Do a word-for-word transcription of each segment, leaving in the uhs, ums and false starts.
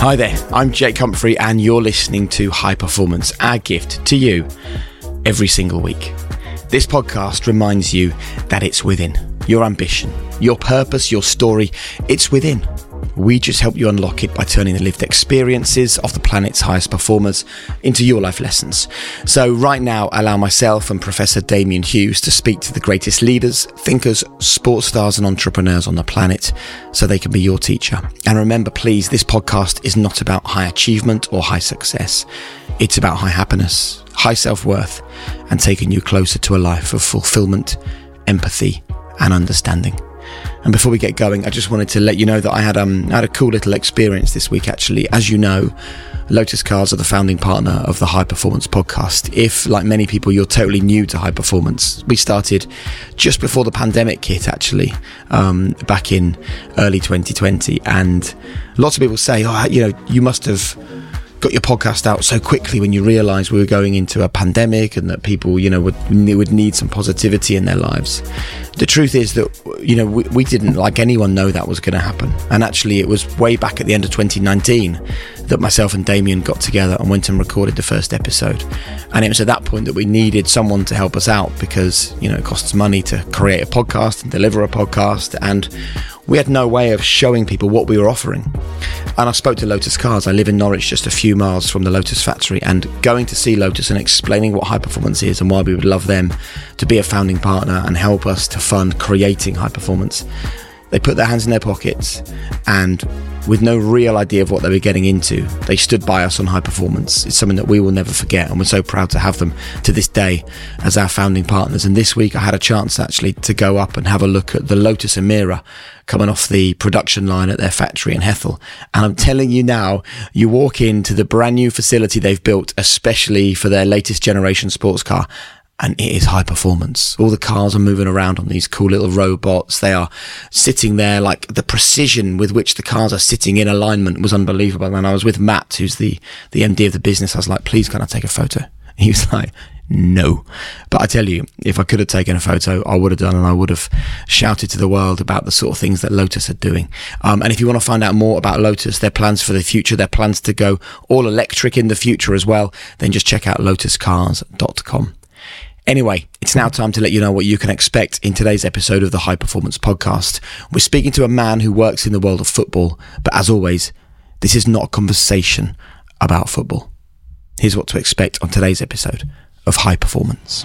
Hi there, I'm Jake Humphrey and you're listening to High Performance, our gift to you every single week. This podcast reminds you that it's within. Your ambition, your purpose, your story, it's within. We just help you unlock it by turning the lived experiences of the planet's highest performers into your life lessons. So right now, allow myself and Professor Damian Hughes to speak to the greatest leaders, thinkers, sports stars and entrepreneurs on the planet so they can be your teacher. And remember, please, this podcast is not about high achievement or high success. It's about high happiness, high self-worth, and taking you closer to a life of fulfillment, empathy, and understanding. And before we get going, I just wanted to let you know that I had um I had a cool little experience this week, actually. As you know, Lotus Cars are the founding partner of the High Performance podcast. If, like many people, you're totally new to high performance, we started just before the pandemic hit, actually, um, back in early twenty twenty. And lots of people say, oh, you know, you must have got your podcast out so quickly when you realised we were going into a pandemic and that people, you know, would would need some positivity in their lives. The truth is that, you know, we, we didn't, like anyone, know that was going to happen. And actually, it was way back at the end of twenty nineteen that myself and Damian got together and went and recorded the first episode. And it was at that point that we needed someone to help us out because, you know, it costs money to create a podcast and deliver a podcast. And we had no way of showing people what we were offering. And I spoke to Lotus Cars. I live in Norwich, just a few miles from the Lotus factory, and going to see Lotus and explaining what high performance is and why we would love them to be a founding partner and help us to fund creating high performance. They put their hands in their pockets and, with no real idea of what they were getting into, they stood by us on high performance. It's something that we will never forget, and we're so proud to have them to this day as our founding partners. And this week I had a chance actually to go up and have a look at the Lotus Emira coming off the production line at their factory in Hethel. And I'm telling you now, you walk into the brand new facility they've built especially for their latest generation sports car, and it is high performance. All the cars are moving around on these cool little robots. They are sitting there, like the precision with which the cars are sitting in alignment was unbelievable. And I was with Matt, who's the, the M D of the business. I was like, please, can I take a photo? He was like, no. But I tell you, if I could have taken a photo, I would have done, and I would have shouted to the world about the sort of things that Lotus are doing. Um, and if you want to find out more about Lotus, their plans for the future, their plans to go all electric in the future as well, then just check out lotus cars dot com. Anyway, it's now time to let you know what you can expect in today's episode of the High Performance Podcast. We're speaking to a man who works in the world of football, but as always, this is not a conversation about football. Here's what to expect on today's episode of High Performance.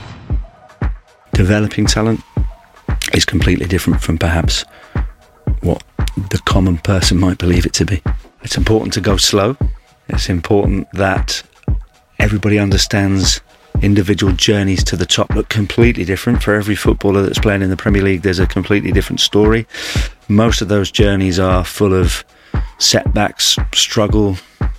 Developing talent is completely different from perhaps what the common person might believe it to be. It's important to go slow. It's important that everybody understands individual journeys to the top look completely different. For every footballer that's playing in the Premier League, there's a completely different story. Most of those journeys are full of setbacks, struggle,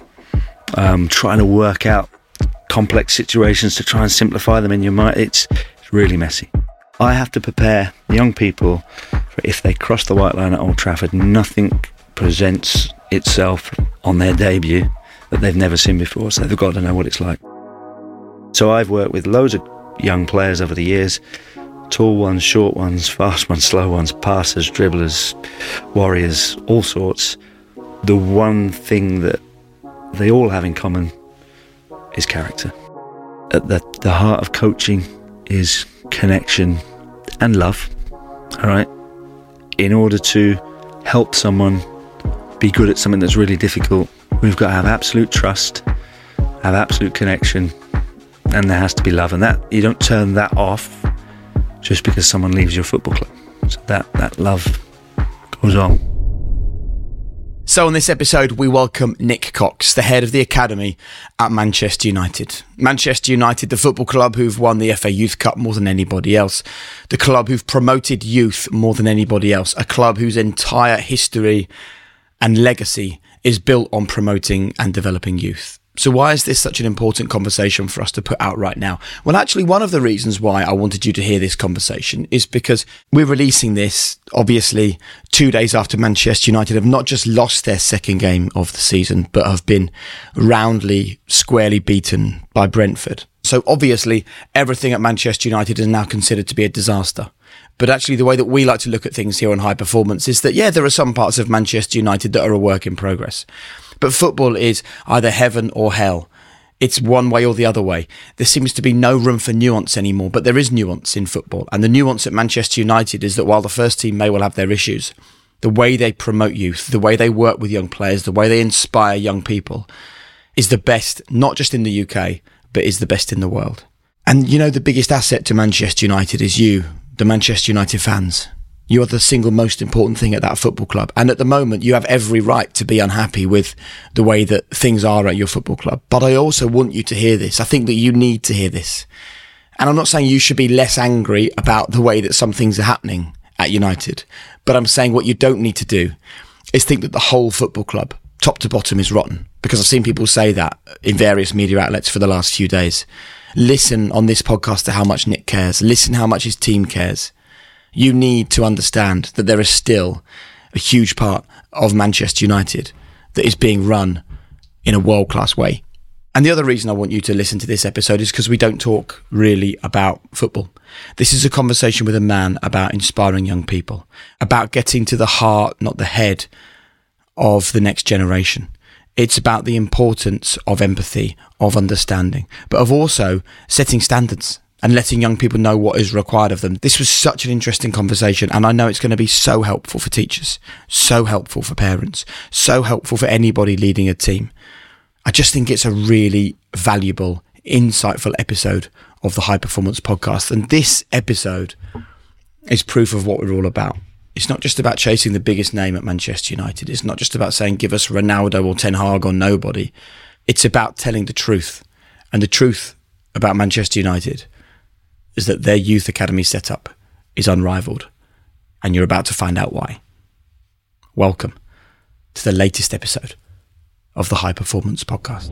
um, trying to work out complex situations to try and simplify them in your mind. It's, it's really messy. I have to prepare young people for if they cross the white line at Old Trafford, nothing presents itself on their debut that they've never seen before, so they've got to know what it's like. So I've worked with loads of young players over the years, tall ones, short ones, fast ones, slow ones, passers, dribblers, warriors, all sorts. The one thing that they all have in common is character. At the, the heart of coaching is connection and love, all right? In order to help someone be good at something that's really difficult, we've got to have absolute trust, have absolute connection, and there has to be love, and that you don't turn that off just because someone leaves your football club. So that, that love goes on. So on this episode, we welcome Nick Cox, the head of the academy at Manchester United. Manchester United, the football club who've won the F A Youth Cup more than anybody else. The club who've promoted youth more than anybody else. A club whose entire history and legacy is built on promoting and developing youth. So why is this such an important conversation for us to put out right now? Well, actually, one of the reasons why I wanted you to hear this conversation is because we're releasing this, obviously, two days after Manchester United have not just lost their second game of the season, but have been roundly, squarely beaten by Brentford. So obviously, everything at Manchester United is now considered to be a disaster. But actually, the way that we like to look at things here on High Performance is that, yeah, there are some parts of Manchester United that are a work in progress. But football is either heaven or hell. It's one way or the other way. There seems to be no room for nuance anymore, but there is nuance in football. And the nuance at Manchester United is that while the first team may well have their issues, the way they promote youth, the way they work with young players, the way they inspire young people is the best, not just in the U K, but is the best in the world. And you know, the biggest asset to Manchester United is you, the Manchester United fans. You are the single most important thing at that football club. And at the moment, you have every right to be unhappy with the way that things are at your football club. But I also want you to hear this. I think that you need to hear this. And I'm not saying you should be less angry about the way that some things are happening at United. But I'm saying what you don't need to do is think that the whole football club, top to bottom, is rotten. Because I've seen people say that in various media outlets for the last few days. Listen on this podcast to how much Nick cares. Listen how much his team cares. You need to understand that there is still a huge part of Manchester United that is being run in a world-class way. And the other reason I want you to listen to this episode is because we don't talk really about football. This is a conversation with a man about inspiring young people, about getting to the heart, not the head, of the next generation. It's about the importance of empathy, of understanding, but of also setting standards and letting young people know what is required of them. This was such an interesting conversation, and I know it's going to be so helpful for teachers, so helpful for parents, so helpful for anybody leading a team. I just think it's a really valuable, insightful episode of the High Performance Podcast, and this episode is proof of what we're all about. It's not just about chasing the biggest name at Manchester United. It's not just about saying, give us Ronaldo or Ten Hag or nobody. It's about telling the truth. And the truth about Manchester United is that their youth academy setup is unrivaled. And you're about to find out why. Welcome to the latest episode of the High Performance Podcast.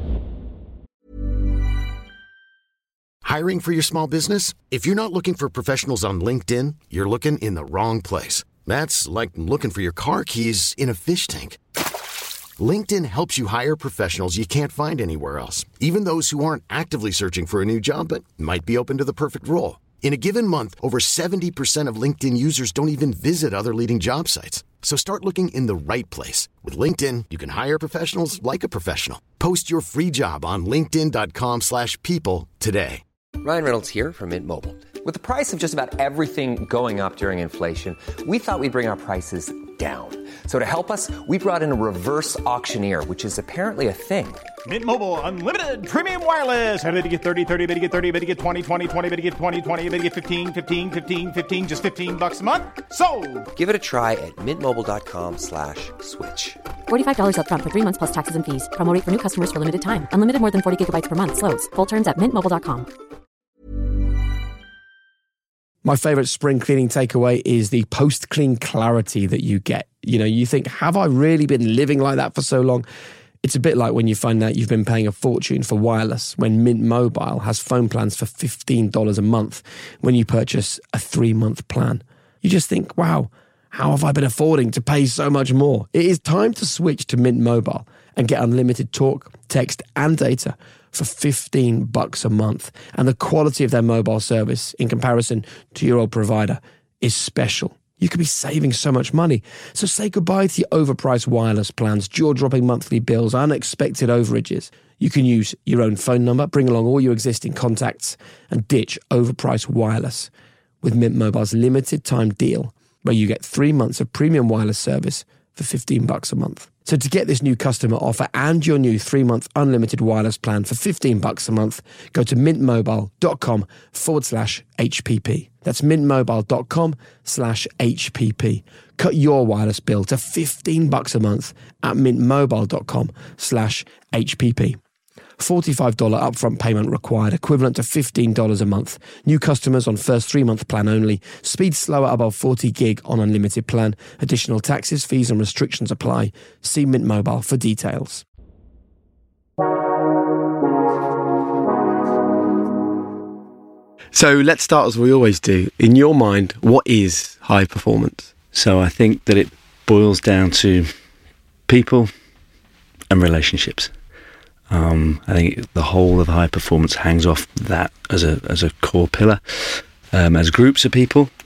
Hiring for your small business? If you're not looking for professionals on LinkedIn, you're looking in the wrong place. That's like looking for your car keys in a fish tank. LinkedIn helps you hire professionals you can't find anywhere else, even those who aren't actively searching for a new job but might be open to the perfect role. In a given month, over seventy percent of LinkedIn users don't even visit other leading job sites. So start looking in the right place. With LinkedIn, you can hire professionals like a professional. Post your free job on linkedin.com slash people today. Ryan Reynolds here from Mint Mobile. With the price of just about everything going up during inflation, we thought we'd bring our prices down. So to help us, we brought in a reverse auctioneer, which is apparently a thing. Mint Mobile Unlimited Premium Wireless. How to get thirty, thirty, how to get thirty, how to get twenty, twenty, twenty, how to get twenty, twenty, how to get fifteen, fifteen, fifteen, fifteen, just fifteen bucks a month? Sold! Give it a try at mintmobile.com slash switch. forty-five dollars up front for three months plus taxes and fees. Promo rate for new customers for limited time. Unlimited more than forty gigabytes per month. Slows full terms at mint mobile dot com. My favourite spring cleaning takeaway is the post-clean clarity that you get. You know, you think, have I really been living like that for so long? It's a bit like when you find out you've been paying a fortune for wireless when Mint Mobile has phone plans for fifteen dollars a month when you purchase a three-month plan. You just think, wow, how have I been affording to pay so much more? It is time to switch to Mint Mobile and get unlimited talk, text and data for fifteen bucks a month. And the quality of their mobile service in comparison to your old provider is special. You could be saving so much money. So say goodbye to your overpriced wireless plans, jaw-dropping monthly bills, unexpected overages. You can use your own phone number, bring along all your existing contacts, and ditch overpriced wireless with Mint Mobile's limited time deal, where you get three months of premium wireless service for fifteen bucks a month. So to get this new customer offer and your new three-month unlimited wireless plan for fifteen bucks a month, go to mintmobile.com forward slash HPP. That's mintmobile.com slash HPP. Cut your wireless bill to fifteen bucks a month at mintmobile.com slash HPP. forty-five dollars upfront payment required, equivalent to fifteen dollars a month. New customers on first three-month plan only. Speed slower above forty gig on unlimited plan. Additional taxes, fees and restrictions apply. See Mint Mobile for details. So let's start as we always do. In your mind, what is high performance? So I think that it boils down to people and relationships. Um, I think the whole of high performance hangs off that as a as a core pillar. Um, as groups of people,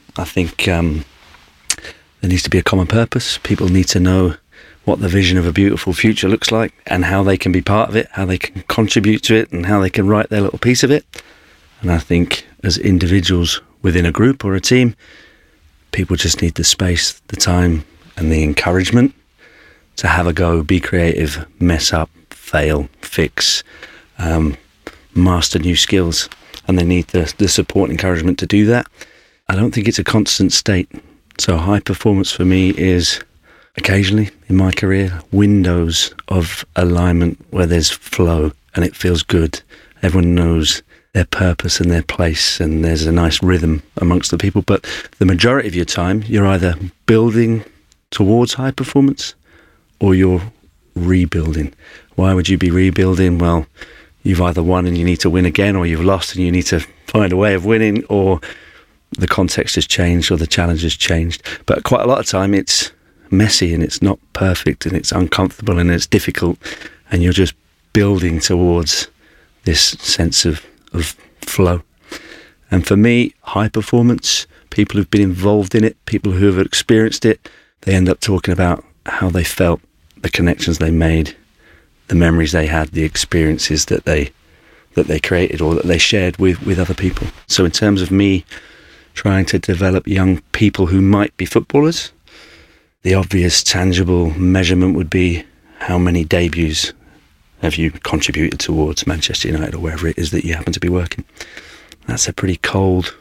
I think um, there needs to be a common purpose. People need to know what the vision of a beautiful future looks like and how they can be part of it, how they can contribute to it, and how they can write their little piece of it. And I think as individuals within a group or a team, people just need the space, the time, and the encouragement to have a go, be creative, mess up, fail, fix, um, master new skills. And they need the, the support and encouragement to do that. I don't think it's a constant state. So high performance for me is occasionally in my career, windows of alignment where there's flow and it feels good. Everyone knows their purpose and their place, and there's a nice rhythm amongst the people. But the majority of your time, you're either building towards high performance or you're rebuilding. Why would you be rebuilding? Well, you've either won and you need to win again, or you've lost and you need to find a way of winning, or the context has changed or the challenge has changed. But quite a lot of time it's messy and it's not perfect and it's uncomfortable and it's difficult, and you're just building towards this sense of, of flow. And for me, high performance, people who've been involved in it, people who have experienced it, they end up talking about how they felt, the connections they made, the memories they had, the experiences that they that they created or that they shared with, with other people. So in terms of me trying to develop young people who might be footballers, the obvious tangible measurement would be how many debuts have you contributed towards Manchester United or wherever it is that you happen to be working. That's a pretty cold,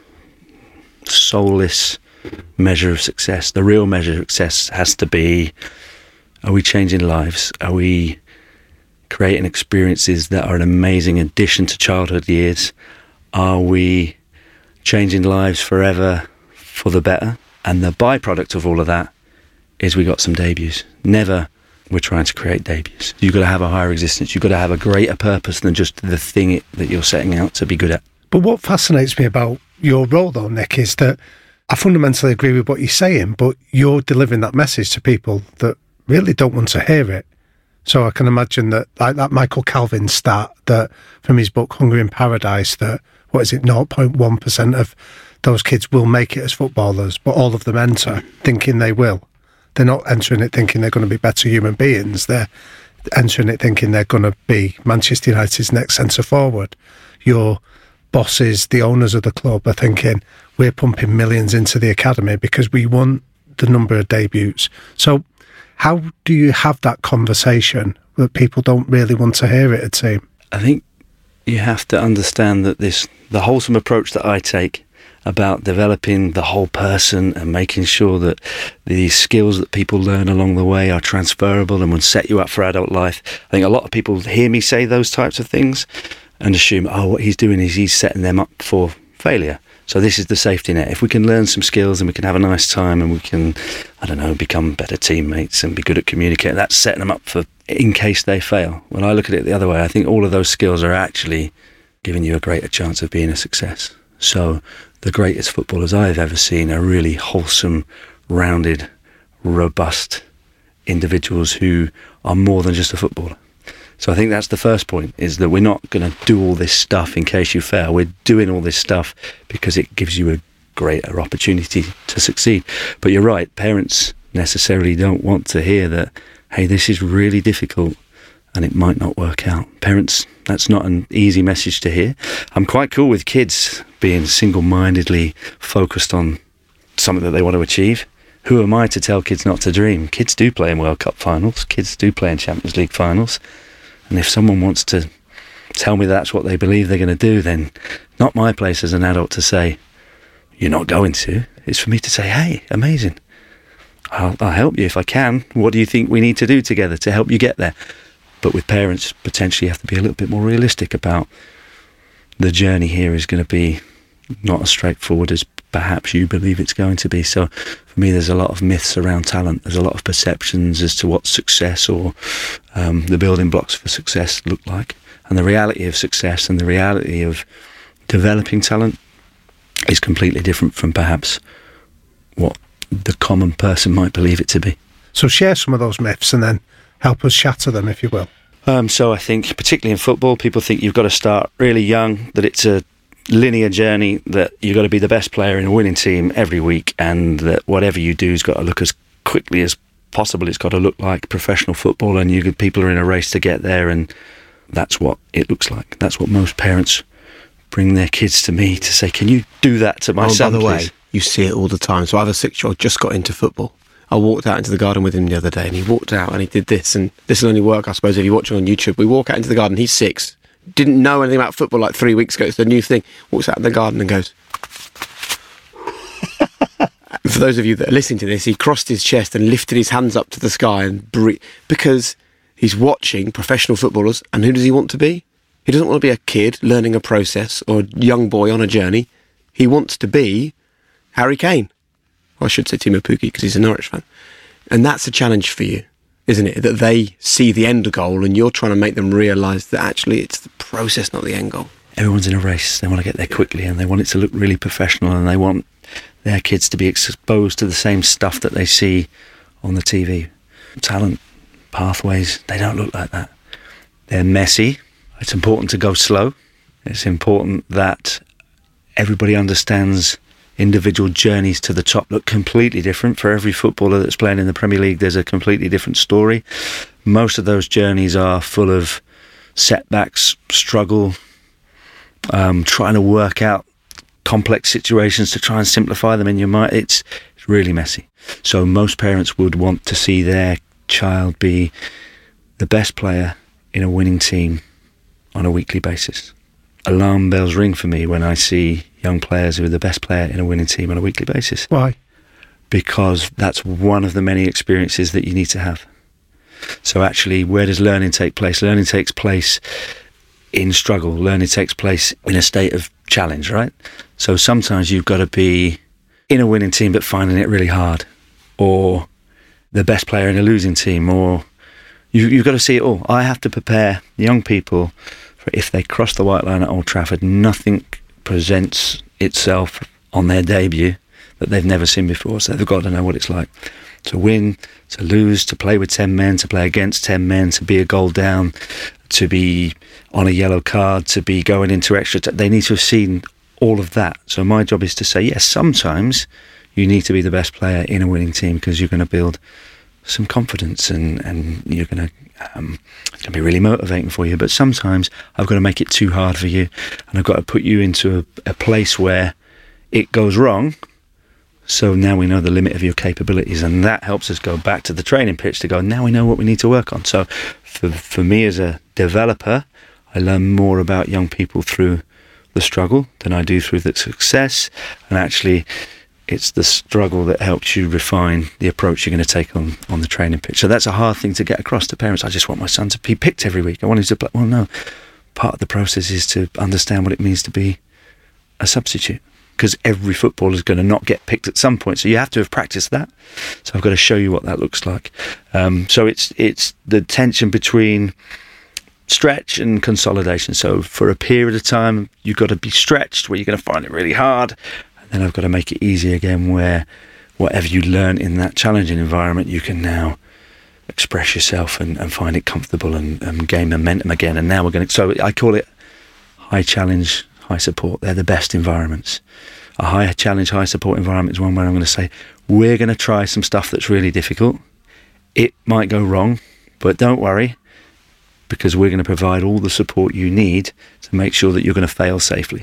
soulless measure of success. The real measure of success has to be, are we changing lives? Are we creating experiences that are an amazing addition to childhood years? Are we changing lives forever for the better? And the byproduct of all of that is we got some debuts. Never we're trying to create debuts. You've got to have a higher existence. You've got to have a greater purpose than just the thing it, that you're setting out to be good at. But what fascinates me about your role, though, Nick, is that I fundamentally agree with what you're saying, but you're delivering that message to people that really don't want to hear it. So I can imagine that, like that Michael Calvin stat that from his book Hunger in Paradise, that, what is it, zero point one percent of those kids will make it as footballers, but all of them enter thinking they will. They're not entering it thinking they're going to be better human beings. They're entering it thinking they're going to be Manchester United's next centre forward. Your bosses, the owners of the club, are thinking we're pumping millions into the academy because we want the number of debuts. So how do you have that conversation that people don't really want to hear at a team? I think you have to understand that this, the wholesome approach that I take about developing the whole person and making sure that the skills that people learn along the way are transferable and will set you up for adult life. I think a lot of people hear me say those types of things and assume, oh, what he's doing is he's setting them up for failure. So this is the safety net. If we can learn some skills and we can have a nice time and we can, I don't know, become better teammates and be good at communicating, that's setting them up for in case they fail. When I look at it the other way, I think all of those skills are actually giving you a greater chance of being a success. So the greatest footballers I've ever seen are really wholesome, rounded, robust individuals who are more than just a footballer. So I think that's the first point, is that we're not going to do all this stuff in case you fail. We're doing all this stuff because it gives you a greater opportunity to succeed. But you're right, parents necessarily don't want to hear that, hey, this is really difficult and it might not work out. Parents, that's not an easy message to hear. I'm quite cool with kids being single-mindedly focused on something that they want to achieve. Who am I to tell kids not to dream? Kids do play in World Cup finals. Kids do play in Champions League finals. And if someone wants to tell me that's what they believe they're going to do, then not my place as an adult to say, you're not going to. It's for me to say, hey, amazing. I'll, I'll help you if I can. What do you think we need to do together to help you get there? But with parents, potentially you have to be a little bit more realistic about the journey here is going to be not as straightforward as perhaps you believe it's going to be. So for me, there's a lot of myths around talent. There's a lot of perceptions as to what success or um, the building blocks for success look like. And the reality of success and the reality of developing talent is completely different from perhaps what the common person might believe it to be. So share some of those myths and then help us shatter them, if you will. Um, so I think, particularly in football, people think you've got to start really young, that it's a linear journey that you've got to be the best player in a winning team every week, and that whatever you do has got to look as quickly as possible. It's got to look like professional football, and you people are in a race to get there, and that's what it looks like. That's what most parents bring their kids to me to say, can you do that to my oh, son, by the please? way, you see it all the time. So I have a six-year-old just got into football. I walked out into the garden with him the other day, and he walked out and he did this, and this will only work, I suppose, if you're watching on YouTube. We walk out into the garden, he's six, didn't know anything about football like three weeks ago, it's the new thing, walks out in the garden and goes... For those of you that are listening to this, he crossed his chest and lifted his hands up to the sky and breathed, because he's watching professional footballers, and who does he want to be? He doesn't want to be a kid learning a process or a young boy on a journey. He wants to be Harry Kane. Or I should say Timo Pukki, because he's a Norwich fan. And that's a challenge for you, isn't it? That they see the end goal and you're trying to make them realise that actually it's the process, not the end goal. Everyone's in a race. They want to get there quickly, and they want it to look really professional, and they want their kids to be exposed to the same stuff that they see on the T V. Talent, pathways, they don't look like that. They're messy. It's important to go slow. It's important that everybody understands individual journeys to the top look completely different. For every footballer that's playing in the Premier League, there's a completely different story. Most of those journeys are full of setbacks, struggle, um, trying to work out complex situations to try and simplify them in your mind. It's, it's really messy. So most parents would want to see their child be the best player in a winning team on a weekly basis. Alarm bells ring for me when I see young players who are the best player in a winning team on a weekly basis. Why? Because that's one of the many experiences that you need to have. So actually, where does learning take place? Learning takes place in struggle. Learning takes place in a state of challenge, right? So sometimes you've got to be in a winning team but finding it really hard, or the best player in a losing team, or you, you've got to see it all. I have to prepare young people for if they cross the white line at Old Trafford, nothing presents itself on their debut that they've never seen before, so they've got to know what it's like to win, to lose, to play with ten men, to play against ten men, to be a goal down, to be on a yellow card, to be going into extra t- they need to have seen all of that. So my job is to say, yes, sometimes you need to be the best player in a winning team because you're going to build some confidence, and, and you're going to um, it's going to be really motivating for you. But sometimes I've got to make it too hard for you, and I've got to put you into a, a place where it goes wrong. So now we know the limit of your capabilities, and that helps us go back to the training pitch to go, now we know what we need to work on. So for for me as a developer, I learn more about young people through the struggle than I do through the success. And actually, it's the struggle that helps you refine the approach you're going to take on, on the training pitch. So that's a hard thing to get across to parents. I just want my son to be picked every week. I want him to play. Well, no. Part of the process is to understand what it means to be a substitute, because every footballer is going to not get picked at some point. So you have to have practiced that. So I've got to show you what that looks like. Um, so it's it's the tension between stretch and consolidation. So for a period of time, you've got to be stretched where you're going to find it really hard. And then I've got to make it easy again where whatever you learn in that challenging environment, you can now express yourself and, and find it comfortable and, and gain momentum again. And now we're going to, so I call it high challenge, high support. They're the best environments. A high challenge, high support environment is one where I'm going to say, we're going to try some stuff that's really difficult. It might go wrong, but don't worry, because we're going to provide all the support you need to make sure that you're going to fail safely.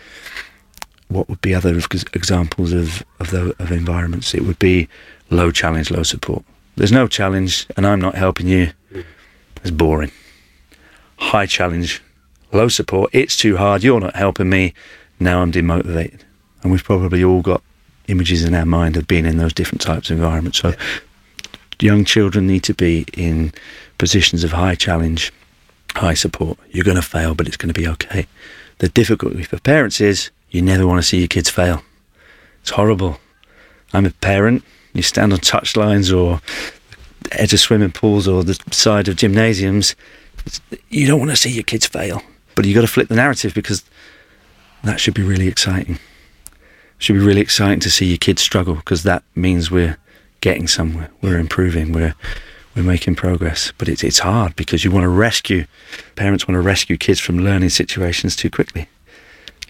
What would be other examples of, of, the, of environments? It would be low challenge, low support. There's no challenge and I'm not helping you. It's boring. High challenge, low support. It's too hard. You're not helping me. Now I'm demotivated. And we've probably all got images in our mind of being in those different types of environments. So young children need to be in positions of high challenge, high support. You're going to fail, but it's going to be okay. The difficulty for parents is you never want to see your kids fail. It's horrible. I'm a parent. You stand on touchlines or the edge of swimming pools or the side of gymnasiums. You don't want to see your kids fail. But you've got to flip the narrative, because that should be really exciting. It should be really exciting to see your kids struggle, because that means we're getting somewhere. We're improving. We're we're making progress. But it's it's hard, because you want to rescue, parents want to rescue kids from learning situations too quickly.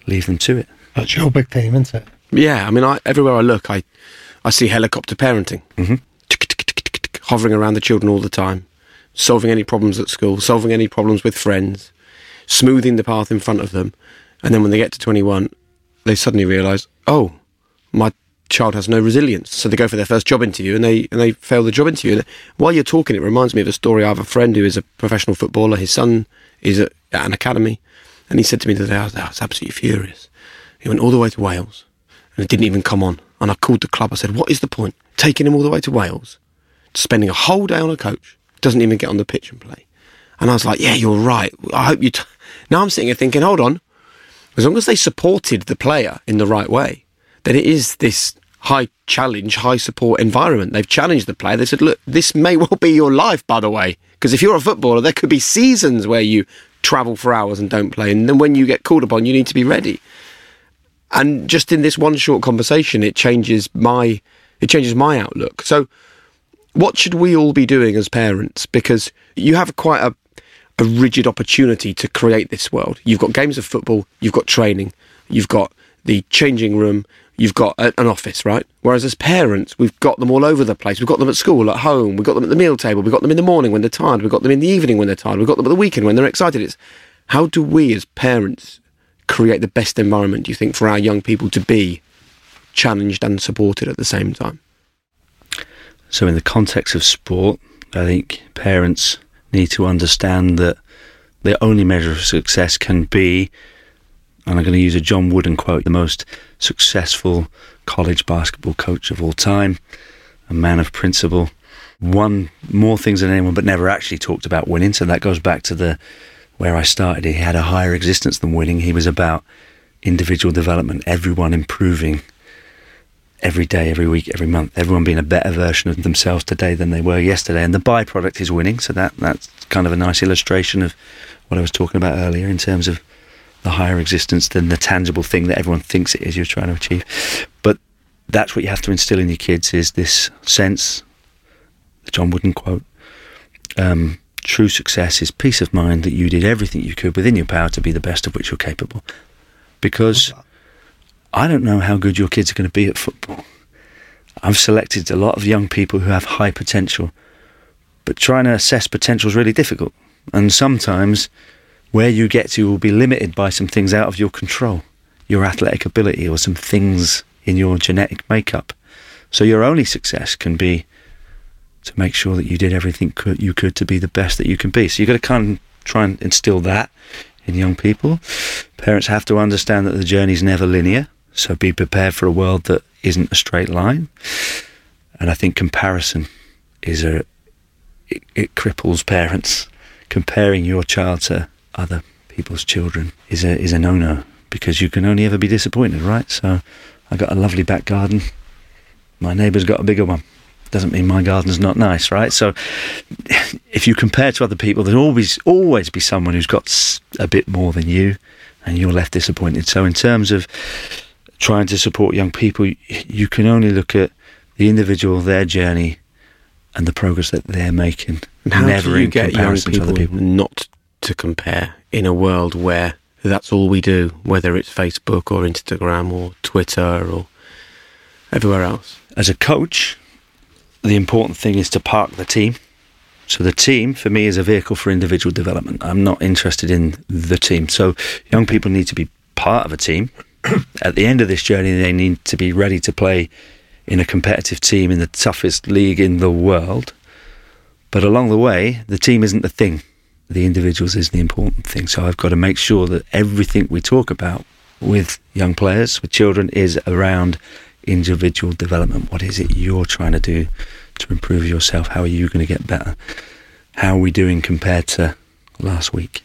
leave them to it. That's your big theme, isn't it? Yeah, I mean, I, everywhere I look, I, I see helicopter parenting. Mm-hmm. Hovering around the children all the time, solving any problems at school, solving any problems with friends, smoothing the path in front of them. And then when they get to twenty-one, they suddenly realise, oh, my child has no resilience. So they go for their first job interview and they and they fail the job interview. And while you're talking, it reminds me of a story. I have a friend who is a professional footballer. His son is at, at an academy. And he said to me today, I was, I was absolutely furious. He went all the way to Wales and it didn't even come on. And I called the club. I said, what is the point? Taking him all the way to Wales, spending a whole day on a coach, doesn't even get on the pitch and play. And I was like, yeah, you're right. I hope you... T-. Now I'm sitting here thinking, hold on. As long as they supported the player in the right way, then it is this high challenge, high support environment. They've challenged the player. They said, look, this may well be your life, by the way. Because if you're a footballer, there could be seasons where you travel for hours and don't play. And then when you get called upon, you need to be ready. And just in this one short conversation, it changes my, it changes my outlook. So what should we all be doing as parents? Because you have quite a, a rigid opportunity to create this world. You've got games of football, you've got training, you've got the changing room, you've got a, an office, right? Whereas as parents, we've got them all over the place. We've got them at school, at home, we've got them at the meal table, we've got them in the morning when they're tired, we've got them in the evening when they're tired, we've got them at the weekend when they're excited. It's how do we as parents create the best environment, do you think, for our young people to be challenged and supported at the same time? So in the context of sport, I think parents need to understand that the only measure of success can be, and I'm going to use a John Wooden quote, the most successful college basketball coach of all time, a man of principle, won more things than anyone but never actually talked about winning. So that goes back to the where I started. He had a higher existence than winning. He was about individual development, everyone improving every day, every week, every month, everyone being a better version of themselves today than they were yesterday. And the byproduct is winning. So that that's kind of a nice illustration of what I was talking about earlier in terms of the higher existence than the tangible thing that everyone thinks it is you're trying to achieve. But that's what you have to instill in your kids, is this sense, the John Wooden quote, um, true success is peace of mind that you did everything you could within your power to be the best of which you're capable. Because I don't know how good your kids are going to be at football. I've selected a lot of young people who have high potential, but trying to assess potential is really difficult. And sometimes where you get to will be limited by some things out of your control, your athletic ability or some things in your genetic makeup. So your only success can be to make sure that you did everything you could to be the best that you can be. So you've got to kind of try and instill that in young people. Parents have to understand that the journey's never linear. So be prepared for a world that isn't a straight line. And I think comparison is a, it, it cripples parents. Comparing your child to other people's children is a is a no-no, because you can only ever be disappointed, right? So I got a lovely back garden. My neighbour's got a bigger one. Doesn't mean my garden's not nice, right? So if you compare to other people, there'll always, always be someone who's got a bit more than you, and you're left disappointed. So in terms of trying to support young people, you can only look at the individual, their journey, and the progress that they're making. And how never do you in get young comparison to people, other people not to compare in a world where that's all we do, whether it's Facebook or Instagram or Twitter or everywhere else? As a coach, the important thing is to park the team. So the team, for me, is a vehicle for individual development. I'm not interested in the team. So young people need to be part of a team. At the end of this journey, they need to be ready to play in a competitive team in the toughest league in the world. But along the way, the team isn't the thing. The individuals is the important thing. So I've got to make sure that everything we talk about with young players, with children, is around individual development. What is it you're trying to do to improve yourself? How are you going to get better? How are we doing compared to last week?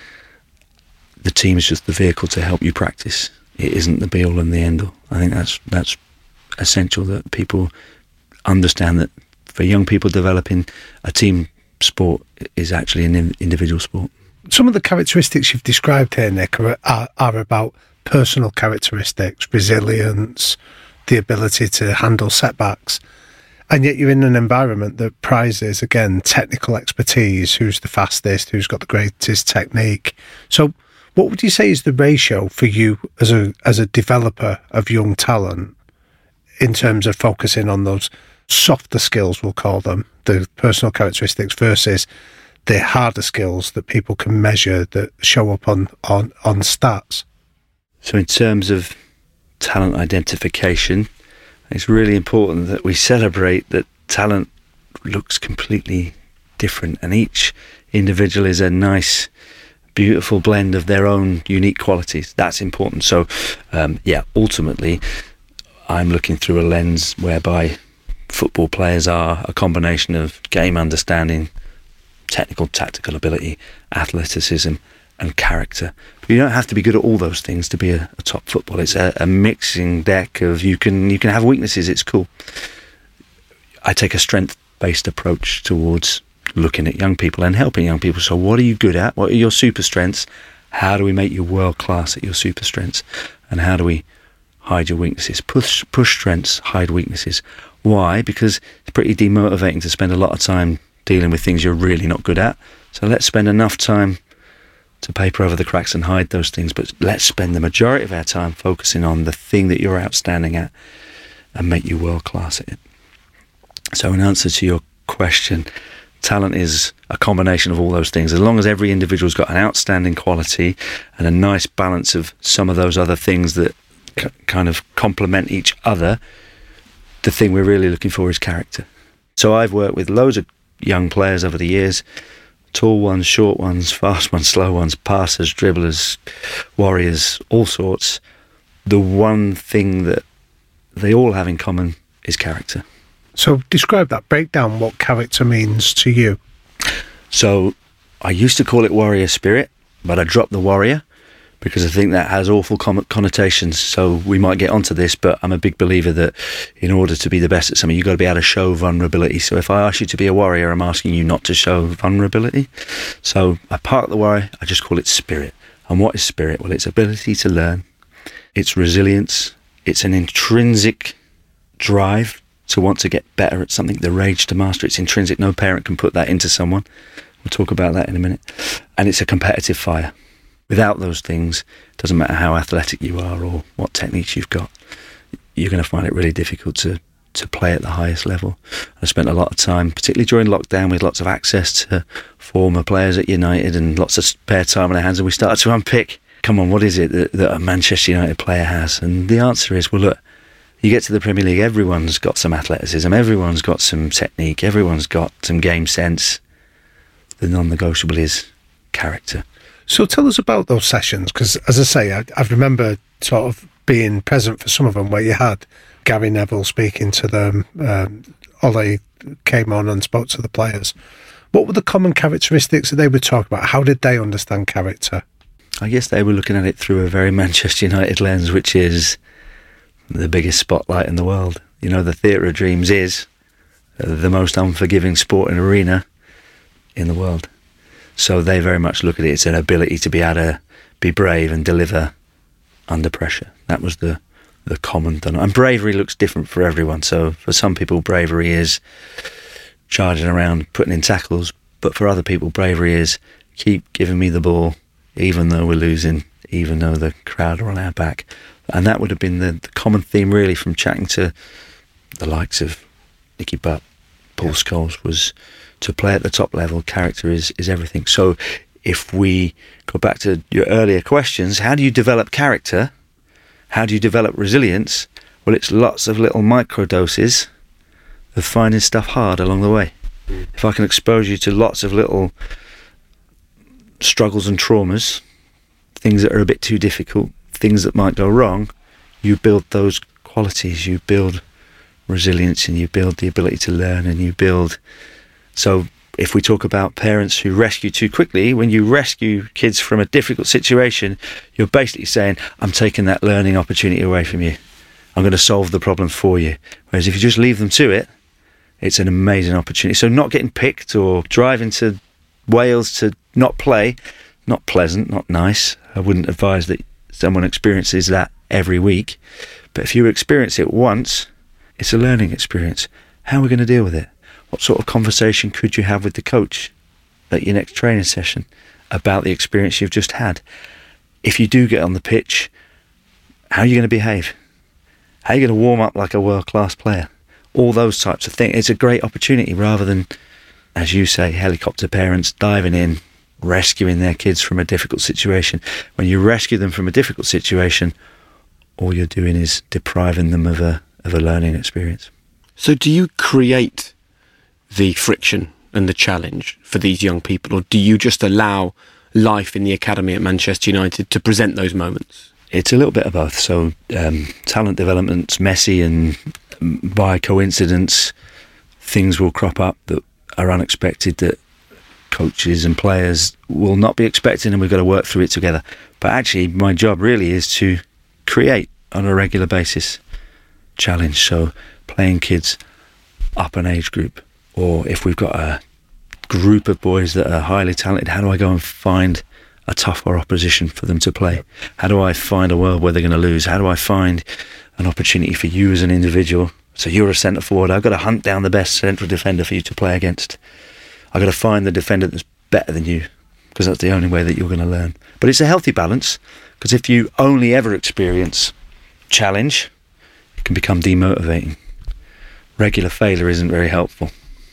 The team is just the vehicle to help you practice. It isn't the be-all and the end-all. I think that's that's essential that people understand that for young people, developing a team sport is actually an individual sport. Some of the characteristics you've described here, Nick, are, are, are about personal characteristics, resilience, the ability to handle setbacks. And yet you're in an environment that prizes, again, technical expertise, who's the fastest, who's got the greatest technique. So What would you say is the ratio for you as a as a developer of young talent in terms of focusing on those softer skills, we'll call them, the personal characteristics versus the harder skills that people can measure that show up on, on, on stats? So in terms of talent identification, it's really important that we celebrate that talent looks completely different, and each individual is a nice, beautiful blend of their own unique qualities. That's important. So, um, yeah, ultimately, I'm looking through a lens whereby football players are a combination of game understanding, technical, tactical ability, athleticism, and character. But you don't have to be good at all those things to be a, a top footballer. It's a, a mixing deck of you can you can have weaknesses. It's cool. I take a strength-based approach towards looking at young people and helping young people. So what are you good at? What are your super strengths? How do we make you world-class at your super strengths? And how do we hide your weaknesses? Push, push strengths, hide weaknesses. Why? Because it's pretty demotivating to spend a lot of time dealing with things you're really not good at. So let's spend enough time to paper over the cracks and hide those things, but let's spend the majority of our time focusing on the thing that you're outstanding at and make you world-class at it. So in answer to your question, talent is a combination of all those things. As long as every individual's got an outstanding quality and a nice balance of some of those other things that c- kind of complement each other, the thing we're really looking for is character. So I've worked with loads of young players over the years, tall ones, short ones, fast ones, slow ones, passers, dribblers, warriors, all sorts. The one thing that they all have in common is character. So describe that, break down what character means to you. So I used to call it warrior spirit, but I dropped the warrior because I think that has awful connotations. So we might get onto this, but I'm a big believer that in order to be the best at something, you've got to be able to show vulnerability. So if I ask you to be a warrior, I'm asking you not to show vulnerability. So I park the warrior, I just call it spirit. And what is spirit? Well, it's ability to learn, it's resilience, it's an intrinsic drive to want to get better at something, the rage to master. It's intrinsic. No parent can put that into someone. We'll talk about that in a minute. And it's a competitive fire. Without those things, it doesn't matter how athletic you are or what techniques you've got, you're going to find it really difficult to, to play at the highest level. I spent a lot of time, particularly during lockdown, with lots of access to former players at United and lots of spare time on our hands, and we started to unpick, come on, what is it that, that a Manchester United player has? And the answer is, well, look, you get to the Premier League, everyone's got some athleticism, everyone's got some technique, everyone's got some game sense. The non-negotiable is character. So tell us about those sessions, because as I say, I, I remember sort of being present for some of them where you had Gary Neville speaking to them, um, Ole came on and spoke to the players. What were the common characteristics that they would talk about? How did they understand character? I guess they were looking at it through a very Manchester United lens, which is the biggest spotlight in the world. You know, the Theatre of Dreams is the most unforgiving sporting arena in the world. So they very much look at it as an ability to be able to be brave and deliver under pressure. That was the, the common thing. And bravery looks different for everyone. So for some people, bravery is charging around, putting in tackles. But for other people, bravery is keep giving me the ball, even though we're losing, even though the crowd are on our back. And that would have been the, the common theme, really, from chatting to the likes of Nicky Butt, Paul Scholes, was to play at the top level, character is, is everything. So if we go back to your earlier questions, how do you develop character? How do you develop resilience? Well, it's lots of little microdoses of finding stuff hard along the way. Mm. If I can expose you to lots of little struggles and traumas, things that are a bit too difficult, things that might go wrong, you build those qualities, you build resilience, and you build the ability to learn, and you build... So if we talk about parents who rescue too quickly, when you rescue kids from a difficult situation, you're basically saying, I'm taking that learning opportunity away from you. I'm going to solve the problem for you. Whereas if you just leave them to it, it's an amazing opportunity. So not getting picked or driving to Wales to not play, not pleasant, not nice. I wouldn't advise that someone experiences that every week. But if you experience it once, it's a learning experience. How are we going to deal with it? What sort of conversation could you have with the coach at your next training session about the experience you've just had? if you do get on the pitch, how are you going to behave? How are you going to warm up like a world-class player? All those types of things. It's a great opportunity rather than, as you say, helicopter parents diving in, rescuing their kids from a difficult situation. When you rescue them from a difficult situation, all you're doing is depriving them of a of a learning experience. So do you create the friction and the challenge for these young people, or do you just allow life in the academy at Manchester United to present those moments? It's a little bit of both. So um, talent development's messy, and by coincidence things will crop up that are unexpected, that coaches and players will not be expecting, and we've got to work through it together. But actually my job really is to create on a regular basis challenge. So playing kids up an age group, or if we've got a group of boys that are highly talented, how do I go and find a tougher opposition for them to play? How do I find a world where they're going to lose? How do I find an opportunity for you as an individual? So you're a centre forward, I've got to hunt down the best central defender for you to play against. I've got to find the defender that's better than you, because that's the only way that you're going to learn. But it's a healthy balance, because if you only ever experience challenge, it can become demotivating. Regular failure isn't very helpful.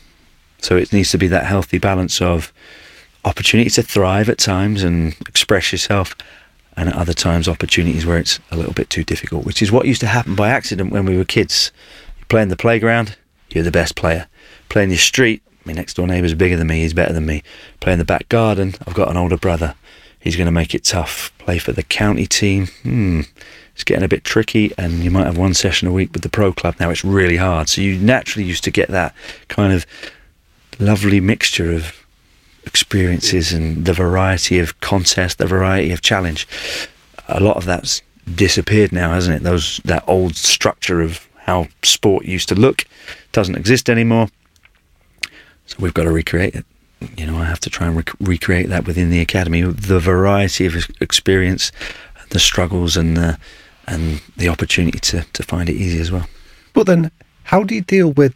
So it needs to be that healthy balance of opportunity to thrive at times and express yourself, and at other times opportunities where it's a little bit too difficult, which is what used to happen by accident when we were kids. You play in the playground, you're the best player. Play in your street, my next door neighbour's bigger than me, he's better than me. Play in the back garden, I've got an older brother, he's going to make it tough. Play for the county team, hmm, it's getting a bit tricky, and you might have one session a week with the pro club. Now it's really hard. So you naturally used to get that kind of lovely mixture of experiences and the variety of contest, the variety of challenge. A lot of that's disappeared now, hasn't it? Those that old structure of how sport used to look doesn't exist anymore. So we've got to recreate it. You know, I have to try and rec- recreate that within the academy. The variety of experience, the struggles, and the and the opportunity to to find it easy as well. But then, how do you deal with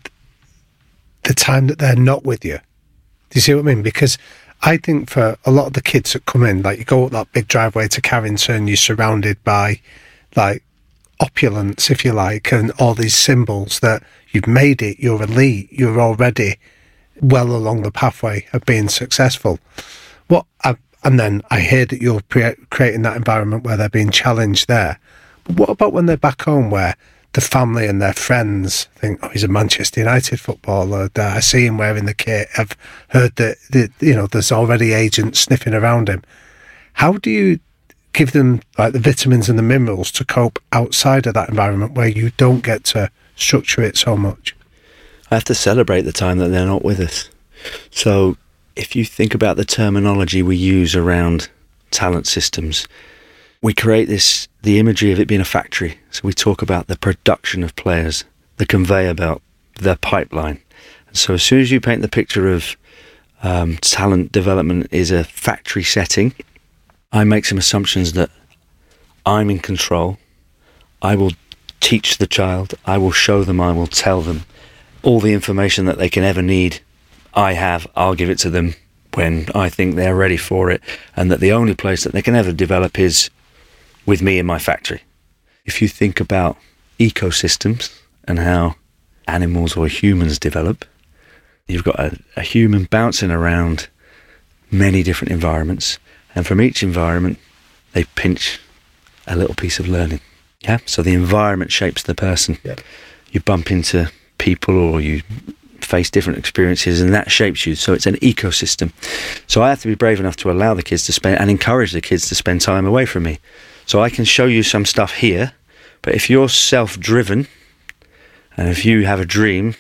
the time that they're not with you? Do you see what I mean? Because I think for a lot of the kids that come in, like you go up that big driveway to Carrington, you're surrounded by like opulence, if you like, and all these symbols that you've made it, you're elite, you're already well along the pathway of being successful. What? I, and then I hear that you're pre- creating that environment where they're being challenged there. But what about when they're back home, where the family and their friends think, oh, he's a Manchester United footballer, I see him wearing the kit, I've heard that, that you know, there's already agents sniffing around him. How do you give them like the vitamins and the minerals to cope outside of that environment where you don't get to structure it so much? I have to celebrate the time that they're not with us. So if you think about the terminology we use around talent systems, we create this, the imagery of it being a factory. So we talk about the production of players, the conveyor belt, the pipeline. And so as soon as you paint the picture of um, talent development is a factory setting, I make some assumptions that I'm in control. I will teach the child, I will show them, I will tell them all the information that they can ever need. I have, I'll give it to them when I think they're ready for it, and that the only place that they can ever develop is with me in my factory. If you think about ecosystems and how animals or humans develop, you've got a, a human bouncing around many different environments, and from each environment they pinch a little piece of learning. Yeah, so the environment shapes the person. Yeah. You bump into people or you face different experiences, and that shapes you. So it's an ecosystem. So I have to be brave enough to allow the kids to spend and encourage the kids to spend time away from me. So I can show you some stuff here, but if you're self-driven and if you have a dream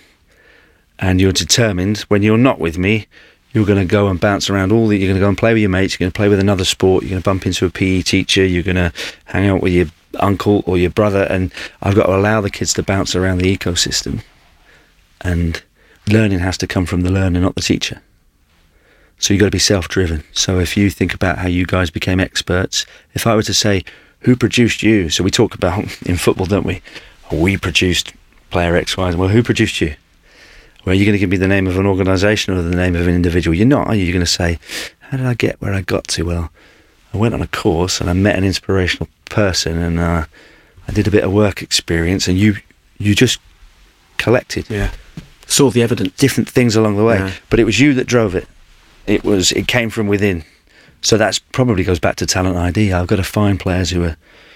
and you're determined, when you're not with me, you're going to go and bounce around all the, you're going to go and play with your mates, you're going to play with another sport, you're going to bump into a P E teacher, you're going to hang out with your uncle or your brother, and I've got to allow the kids to bounce around the ecosystem. And learning has to come from the learner, not the teacher. So you've got to be self-driven. So if you think about how you guys became experts, if I were to say, who produced you? So we talk about in football, don't we? We produced player X, Y, well, who produced you? Well, are you going to give me the name of an organisation or the name of an individual? You're not, are you? You're going to say, how did I get where I got to? Well, I went on a course and I met an inspirational person, and uh, I did a bit of work experience, and you you just collected Yeah. Saw the evidence. different things along the way. Yeah. But it was you that drove it. It was it came from within. So that's probably goes back to talent I D. I've got to find players who are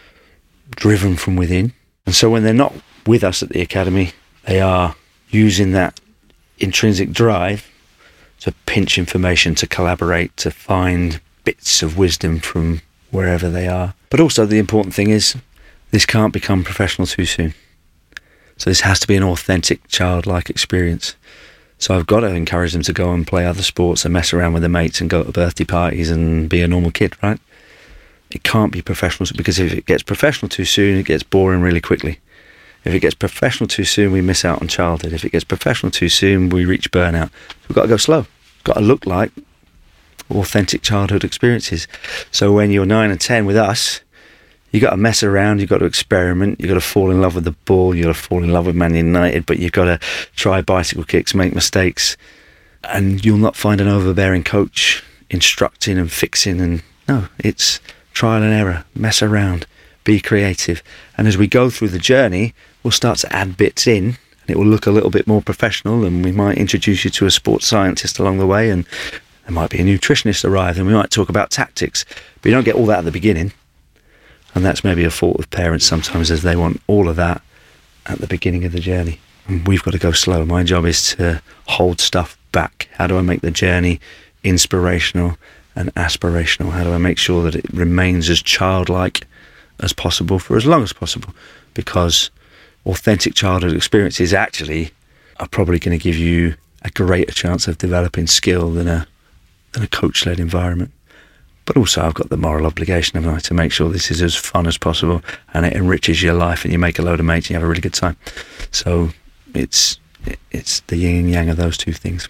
driven from within. And so when they're not with us at the academy, they are using that intrinsic drive to pinch information, to collaborate, to find bits of wisdom from wherever they are. But also the important thing is this can't become professional too soon. So this has to be an authentic, childlike experience. So I've got to encourage them to go and play other sports and mess around with their mates and go to birthday parties and be a normal kid, right? It can't be professional, because if it gets professional too soon, it gets boring really quickly. If it gets professional too soon, we miss out on childhood. If it gets professional too soon, we reach burnout. We've got to go slow. It's got to look like authentic childhood experiences. So when you're nine and ten with us, you got to mess around, you've got to experiment, you've got to fall in love with the ball, you've got to fall in love with Man United, but you've got to try bicycle kicks, make mistakes, and you'll not find an overbearing coach instructing and fixing. And no, it's trial and error, mess around, be creative. And as we go through the journey, we'll start to add bits in, and it will look a little bit more professional, and we might introduce you to a sports scientist along the way, and there might be a nutritionist arrive, and we might talk about tactics, but you don't get all that at the beginning. And that's maybe a fault of parents sometimes, as they want all of that at the beginning of the journey. And we've got to go slow. My job is to hold stuff back. How do I make the journey inspirational and aspirational? How do I make sure that it remains as childlike as possible for as long as possible? Because authentic childhood experiences actually are probably going to give you a greater chance of developing skill than a, than a coach-led environment. But also I've got the moral obligation, haven't I, to make sure this is as fun as possible and it enriches your life and you make a load of mates and you have a really good time. So it's it's the yin and yang of those two things.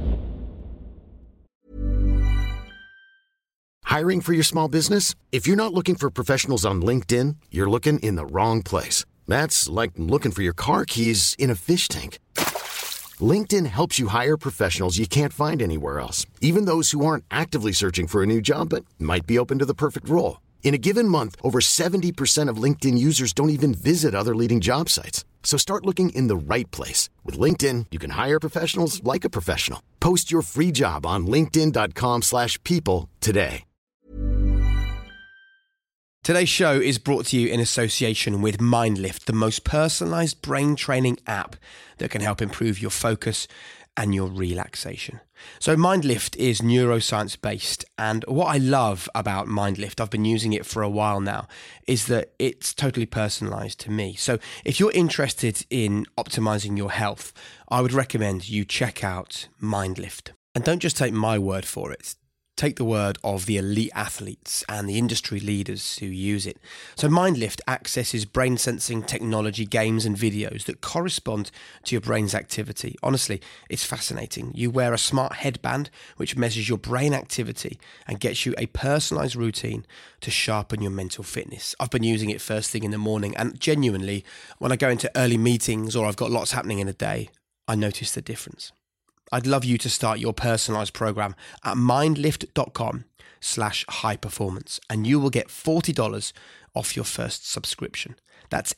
Hiring for your small business? If you're not looking for professionals on LinkedIn, you're looking in the wrong place. That's like looking for your car keys in a fish tank. LinkedIn helps you hire professionals you can't find anywhere else, even those who aren't actively searching for a new job but might be open to the perfect role. In a given month, over seventy percent of LinkedIn users don't even visit other leading job sites. So start looking in the right place. With LinkedIn, you can hire professionals like a professional. Post your free job on linkedin.com slash people today. Today's show is brought to you in association with MindLift, the most personalized brain training app that can help improve your focus and your relaxation. So MindLift is neuroscience based, and what I love about MindLift, I've been using it for a while now, is that it's totally personalized to me. So if you're interested in optimizing your health, I would recommend you check out MindLift. And don't just take my word for it. Take the word of the elite athletes and the industry leaders who use it. So MindLift accesses brain sensing technology, games and videos that correspond to your brain's activity. Honestly, it's fascinating. You wear a smart headband which measures your brain activity and gets you a personalized routine to sharpen your mental fitness. I've been using it first thing in the morning, and genuinely, when I go into early meetings or I've got lots happening in a day, I notice the difference. I'd love you to start your personalized program at mindlift.com slash high performance, and you will get forty dollars off your first subscription. That's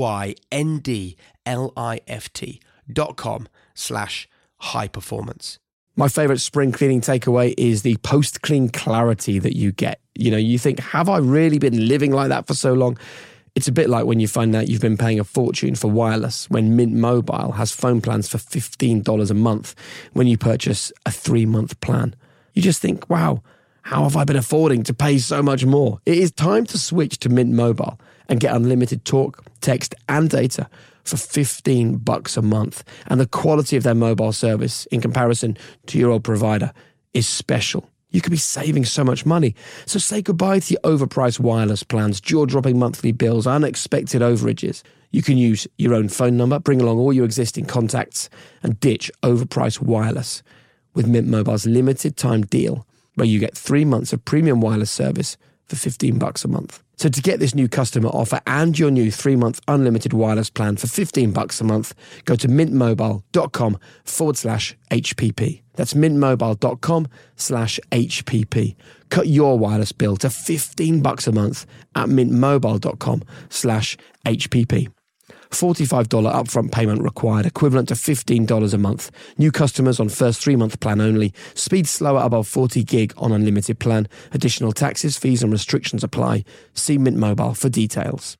M-Y-N-D-L-I-F-T dot com slash high performance. My favorite spring cleaning takeaway is the post-clean clarity that you get. You know, you think, have I really been living like that for so long? It's a bit like when you find out you've been paying a fortune for wireless when Mint Mobile has phone plans for fifteen dollars a month when you purchase a three-month plan. You just think, wow, how have I been affording to pay so much more? It is time to switch to Mint Mobile and get unlimited talk, text and data for fifteen bucks a month. And the quality of their mobile service in comparison to your old provider is special. You could be saving so much money. So say goodbye to your overpriced wireless plans, jaw-dropping monthly bills, unexpected overages. You can use your own phone number, bring along all your existing contacts, and ditch overpriced wireless with Mint Mobile's limited time deal, where you get three months of premium wireless service for fifteen bucks a month. So to get this new customer offer and your new three-month unlimited wireless plan for fifteen bucks a month, go to mintmobile.com forward slash HPP. That's mintmobile.com slash HPP. Cut your wireless bill to fifteen bucks a month at mintmobile.com slash HPP. forty-five dollars upfront payment required, equivalent to fifteen dollars a month. New customers on first three-month plan only. Speed slower above forty gig on unlimited plan. Additional taxes, fees and restrictions apply. See Mint Mobile for details.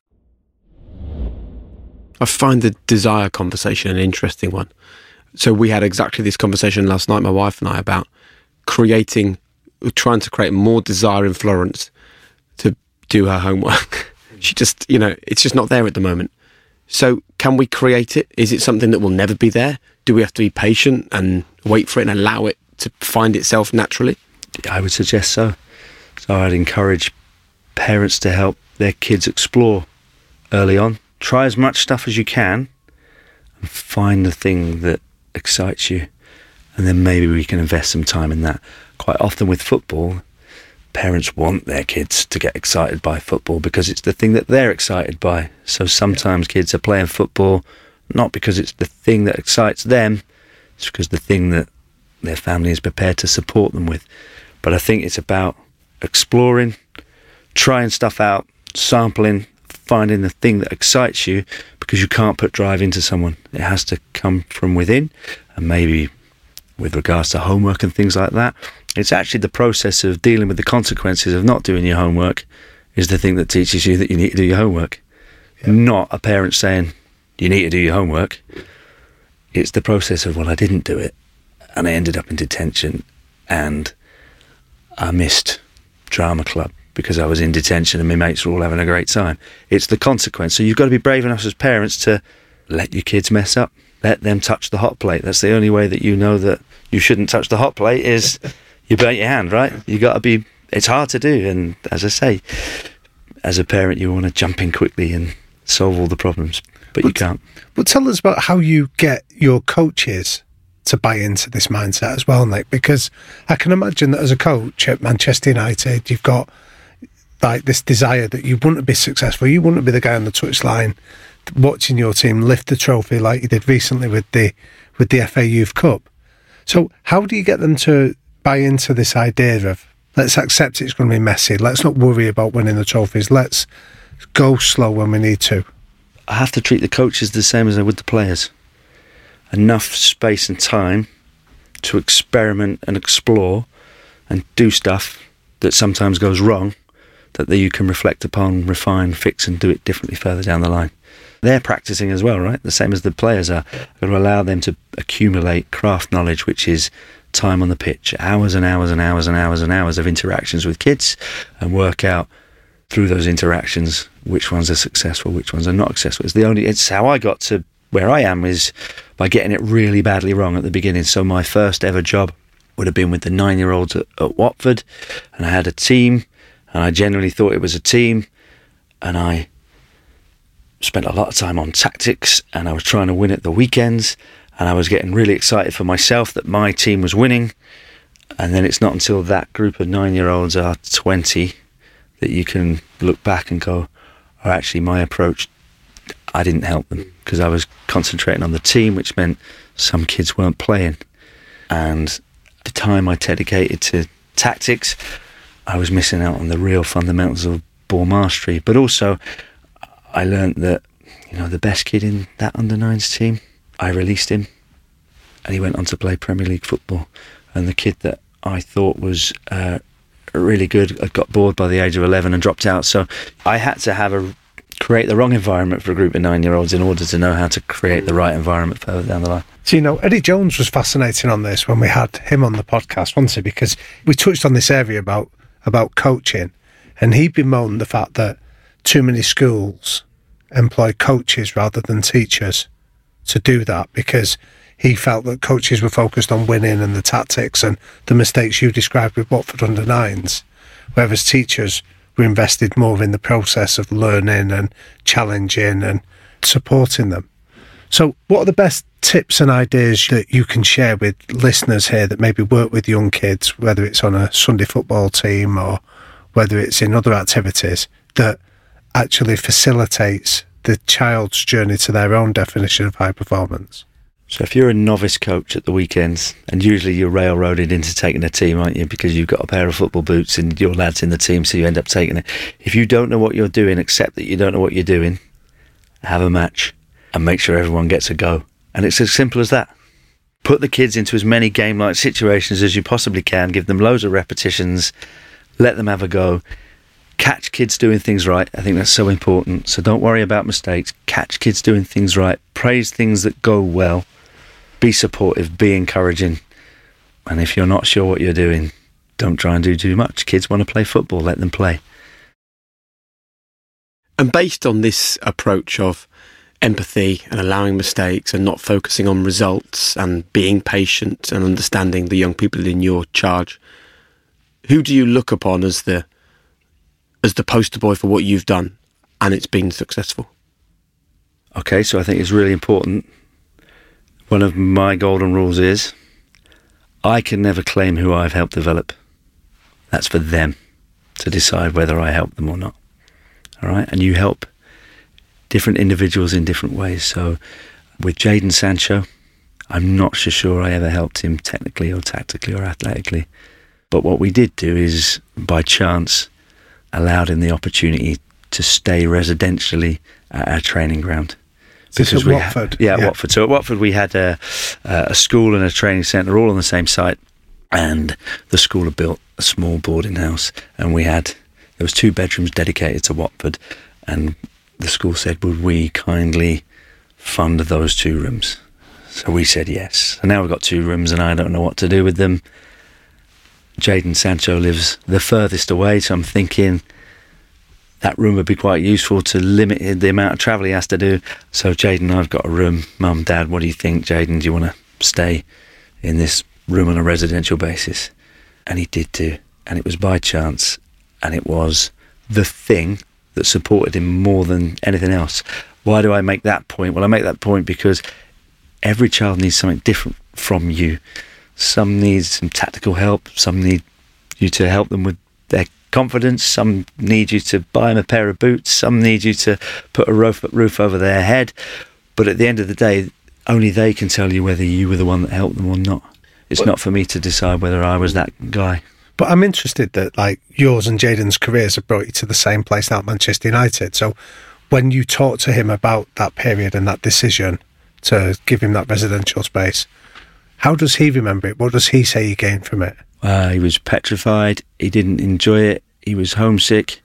I find the desire conversation an interesting one. So we had exactly this conversation last night, my wife and I, about creating, trying to create more desire in Florence to do her homework. She just, you know, it's just not there at the moment. So can we create it? Is it something that will never be there? Do we have to be patient and wait for it and allow it to find itself naturally? I would suggest so. So I'd encourage parents to help their kids explore early on. Try as much stuff as you can and find the thing that excites you. And then maybe we can invest some time in that. Quite often with football, parents want their kids to get excited by football because it's the thing that they're excited by. So sometimes kids are playing football not because it's the thing that excites them, it's because the thing that their family is prepared to support them with. But I think it's about exploring, trying stuff out, sampling, finding the thing that excites you, because you can't put drive into someone. It has to come from within. And maybe with regards to homework and things like that, it's actually the process of dealing with the consequences of not doing your homework is the thing that teaches you that you need to do your homework. Yeah. Not a parent saying, you need to do your homework. It's the process of, well, I didn't do it, and I ended up in detention, and I missed drama club because I was in detention and my mates were all having a great time. It's the consequence. So you've got to be brave enough as parents to let your kids mess up. Let them touch the hot plate. That's the only way that you know that you shouldn't touch the hot plate is... you burnt your hand, right? You got to be, it's hard to do. And as I say, as a parent, you want to jump in quickly and solve all the problems, but, but you can't. But tell us about how you get your coaches to buy into this mindset as well, Nick, because I can imagine that as a coach at Manchester United, you've got like this desire that you wouldn't be successful. You wouldn't be the guy on the touchline watching your team lift the trophy like you did recently with the, with the F A Youth Cup. So how do you get them to buy into this idea of let's accept it's going to be messy, let's not worry about winning the trophies, let's go slow when we need to? I have to treat the coaches the same as I would the players. Enough space and time to experiment and explore and do stuff that sometimes goes wrong, that you can reflect upon, refine, fix and do it differently further down the line. They're practicing as well, right? The same as the players are. I've got to allow them to accumulate craft knowledge, which is time on the pitch, hours and hours and hours and hours and hours of interactions with kids, and work out through those interactions which ones are successful, which ones are not successful. It's the only, it's how I got to where I am, is by getting it really badly wrong at the beginning. So my first ever job would have been with the nine-year-olds at, at Watford, and I had a team, and I generally thought it was a team, and I spent a lot of time on tactics, and I was trying to win at the weekends, and I was getting really excited for myself that my team was winning. And then it's not until that group of nine-year-olds are twenty that you can look back and go, oh, actually my approach, I didn't help them because I was concentrating on the team, which meant some kids weren't playing. And the time I dedicated to tactics, I was missing out on the real fundamentals of ball mastery. But also, I learned that, you know, the best kid in that under nines team, I released him and he went on to play Premier League football. And the kid that I thought was uh, really good had got bored by the age of eleven and dropped out. So I had to have a create the wrong environment for a group of nine-year-olds in order to know how to create the right environment further down the line. So, you know, Eddie Jones was fascinating on this when we had him on the podcast, wasn't he? Because we touched on this area about, about coaching, and he bemoaned the fact that too many schools employ coaches rather than teachers to do that, because he felt that coaches were focused on winning and the tactics and the mistakes you described with Watford under nines, whereas teachers were invested more in the process of learning and challenging and supporting them. So what are the best tips and ideas that you can share with listeners here that maybe work with young kids, whether it's on a Sunday football team or whether it's in other activities, that actually facilitates the child's journey to their own definition of high performance? So if you're a novice coach at the weekends, and usually you're railroaded into taking a team, aren't you? Because you've got a pair of football boots and your lad's in the team, so you end up taking it. If you don't know what you're doing, accept that you don't know what you're doing, have a match and make sure everyone gets a go. And it's as simple as that. Put the kids into as many game-like situations as you possibly can, give them loads of repetitions, let them have a go. Catch kids doing things right. I think that's so important. So don't worry about mistakes. Catch kids doing things right. Praise things that go well. Be supportive, be encouraging. And if you're not sure what you're doing, don't try and do too much. Kids want to play football, let them play. And based on this approach of empathy and allowing mistakes and not focusing on results and being patient and understanding the young people in your charge, who do you look upon as the as the poster boy for what you've done and it's been successful? Okay, so I think it's really important. One of my golden rules is I can never claim who I've helped develop. That's for them to decide whether I help them or not. All right, and you help different individuals in different ways. So with Jadon Sancho, I'm not so sure I ever helped him technically or tactically or athletically. But what we did do is, by chance, allowed him the opportunity to stay residentially at our training ground. This is Watford? Had, yeah, yeah, Watford. So at Watford we had a, a school and a training centre all on the same site, and the school had built a small boarding house, and we had, there was two bedrooms dedicated to Watford, and the school said, would we kindly fund those two rooms? So we said yes. So now we've got two rooms and I don't know what to do with them. Jadon Sancho lives the furthest away, so I'm thinking that room would be quite useful to limit the amount of travel he has to do. So Jadon, I've got a room. Mum, Dad, what do you think? Jadon, do you want to stay in this room on a residential basis? And he did do. And it was by chance. And it was the thing that supported him more than anything else. Why do I make that point? Well, I make that point because every child needs something different from you. Some need some tactical help. Some need you to help them with their confidence. Some need you to buy them a pair of boots. Some need you to put a roof, roof over their head. But at the end of the day, only they can tell you whether you were the one that helped them or not. It's but, not for me to decide whether I was that guy. But I'm interested that, like, yours and Jadon's careers have brought you to the same place now at Manchester United. So when you talk to him about that period and that decision to give him that residential space, how does he remember it? What does he say he gained from it? Uh, he was petrified. He didn't enjoy it. He was homesick.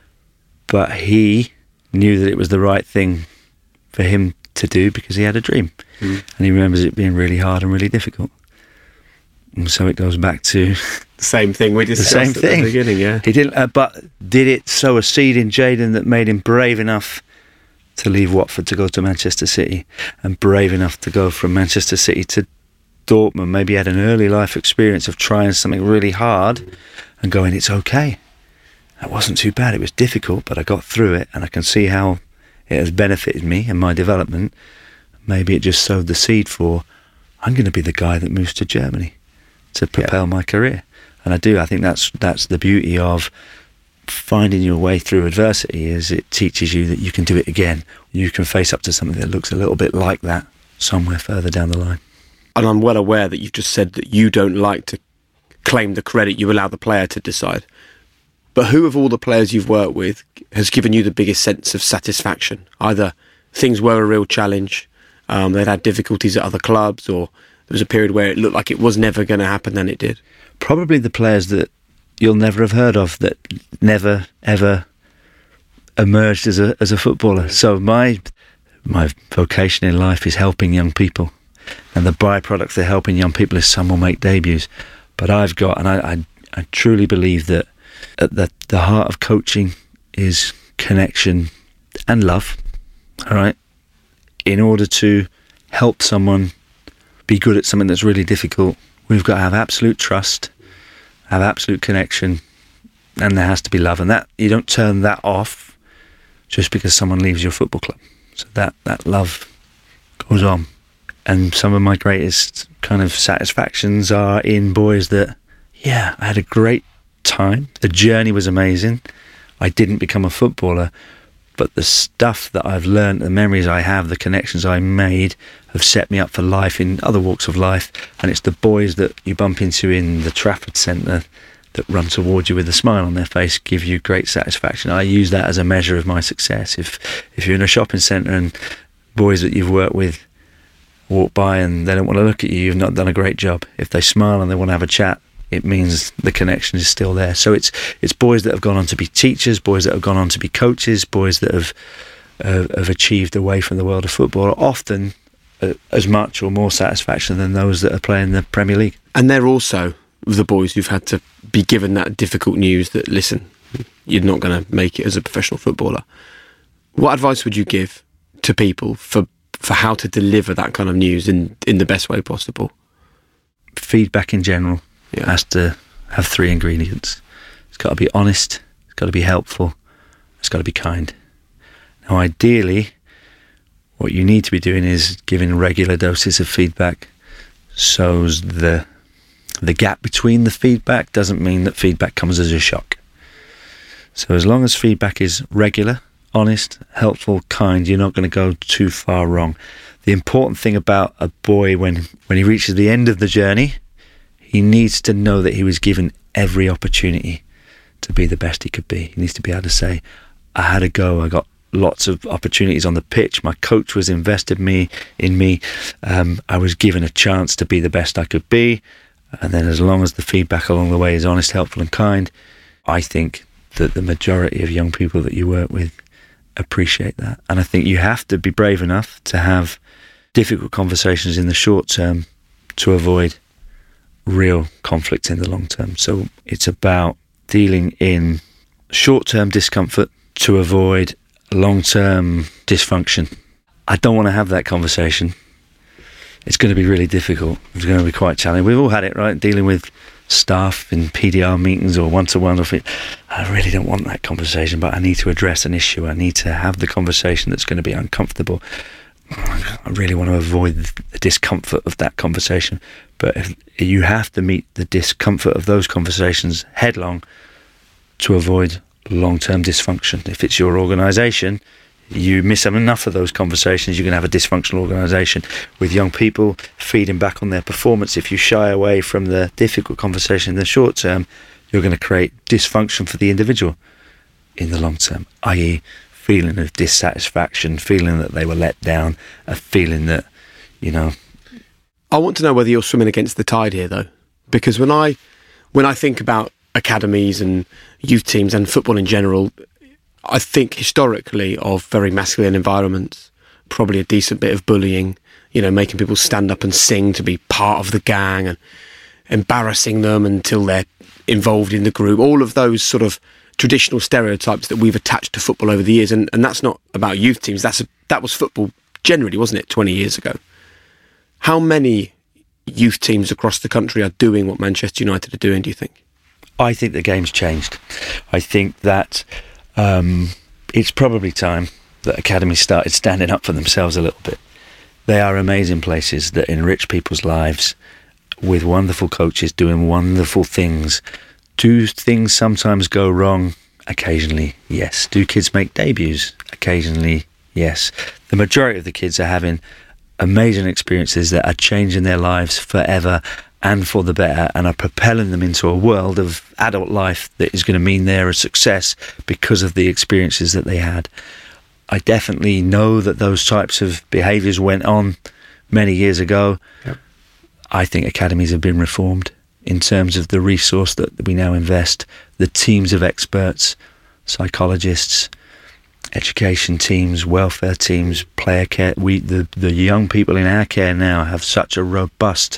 But he knew that it was the right thing for him to do because he had a dream. Mm. And he remembers it being really hard and really difficult. And so it goes back to the same thing we discussed the same at thing. the beginning. Yeah, he didn't. Uh, but did it sow a seed in Jadon that made him brave enough to leave Watford to go to Manchester City, and brave enough to go from Manchester City to Dortmund? Maybe he had an early life experience of trying something really hard and going, it's okay. That wasn't too bad. It was difficult, but I got through it, and I can see how it has benefited me and my development. Maybe it just sowed the seed for, I'm going to be the guy that moves to Germany to propel yeah. my career. And I do. I think that's that's the beauty of finding your way through adversity, is it teaches you that you can do it again. You can face up to something that looks a little bit like that somewhere further down the line. And I'm well aware that you've just said that you don't like to claim the credit, you allow the player to decide. But who of all the players you've worked with has given you the biggest sense of satisfaction? Either things were a real challenge, um, they'd had difficulties at other clubs, or there was a period where it looked like it was never going to happen, then it did. Probably the players that you'll never have heard of, that never, ever emerged as a as a footballer. So my my vocation in life is helping young people. And the byproduct of helping young people is some will make debuts. But I've got, and I, I, I truly believe that at the, the heart of coaching is connection and love, all right? In order to help someone be good at something that's really difficult, we've got to have absolute trust, have absolute connection, and there has to be love. And that, you don't turn that off just because someone leaves your football club. So that, that love goes on. And some of my greatest kind of satisfactions are in boys that, yeah, I had a great time. The journey was amazing. I didn't become a footballer, But the stuff that I've learned, the memories I have, the connections I made have set me up for life in other walks of life. And it's the boys that you bump into in the Trafford Centre that run towards you with a smile on their face, give you great satisfaction. I use that as a measure of my success. If if you're in a shopping centre and boys that you've worked with walk by and they don't want to look at you, you've not done a great job. If they smile and they want to have a chat, it means the connection is still there. So it's it's boys that have gone on to be teachers, boys that have gone on to be coaches, boys that have uh, have achieved away from the world of football, often uh, as much or more satisfaction than those that are playing the Premier League. And they're also the boys who've had to be given that difficult news that, listen, you're not going to make it as a professional footballer. What advice would you give to people for, for how to deliver that kind of news in, in the best way possible? Feedback in general yeah. has to have three ingredients. It's got to be honest, it's got to be helpful, it's got to be kind. Now, ideally, what you need to be doing is giving regular doses of feedback, so the the gap between the feedback doesn't mean that feedback comes as a shock. So as long as feedback is regular, honest, helpful, kind, you're not going to go too far wrong. The important thing about a boy when, when he reaches the end of the journey, he needs to know that he was given every opportunity to be the best he could be. He needs to be able to say, I had a go, I got lots of opportunities on the pitch, my coach was invested me in me, um, I was given a chance to be the best I could be. And then as long as the feedback along the way is honest, helpful and kind, I think that the majority of young people that you work with appreciate that. And I think you have to be brave enough to have difficult conversations in the short term to avoid real conflict in the long term. So it's about dealing in short-term discomfort to avoid long-term dysfunction. I don't want to have that conversation. It's going to be really difficult. It's going to be quite challenging. We've all had it, right? Dealing with staff in P D R meetings or one-to-one. I really don't want that conversation, but I need to address an issue. I need to have the conversation that's going to be uncomfortable. I really want to avoid the discomfort of that conversation. But if you have to meet the discomfort of those conversations headlong to avoid long-term dysfunction. If it's your organisation, you miss enough of those conversations, you're going to have a dysfunctional organisation. With young people, feeding back on their performance, if you shy away from the difficult conversation in the short term, you're going to create dysfunction for the individual in the long term, that is feeling of dissatisfaction, feeling that they were let down, a feeling that, you know... I want to know whether you're swimming against the tide here, though, because when I when I think about academies and youth teams and football in general, I think historically of very masculine environments, probably a decent bit of bullying, you know, making people stand up and sing to be part of the gang and embarrassing them until they're involved in the group. All of those sort of traditional stereotypes that we've attached to football over the years. And, and that's not about youth teams. That's a, that was football generally, wasn't it, twenty years ago? How many youth teams across the country are doing what Manchester United are doing, do you think? I think the game's changed. I think that... Um, it's probably time that academies started standing up for themselves a little bit. They are amazing places that enrich people's lives with wonderful coaches doing wonderful things. Do things sometimes go wrong? Occasionally, yes. Do kids make debuts? Occasionally, yes. The majority of the kids are having amazing experiences that are changing their lives forever and for the better, and are propelling them into a world of adult life that is going to mean they're a success because of the experiences that they had. I definitely know that those types of behaviours went on many years ago. Yep. I think academies have been reformed in terms of the resource that we now invest, the teams of experts, psychologists, education teams, welfare teams, player care. We, the, the young people in our care now have such a robust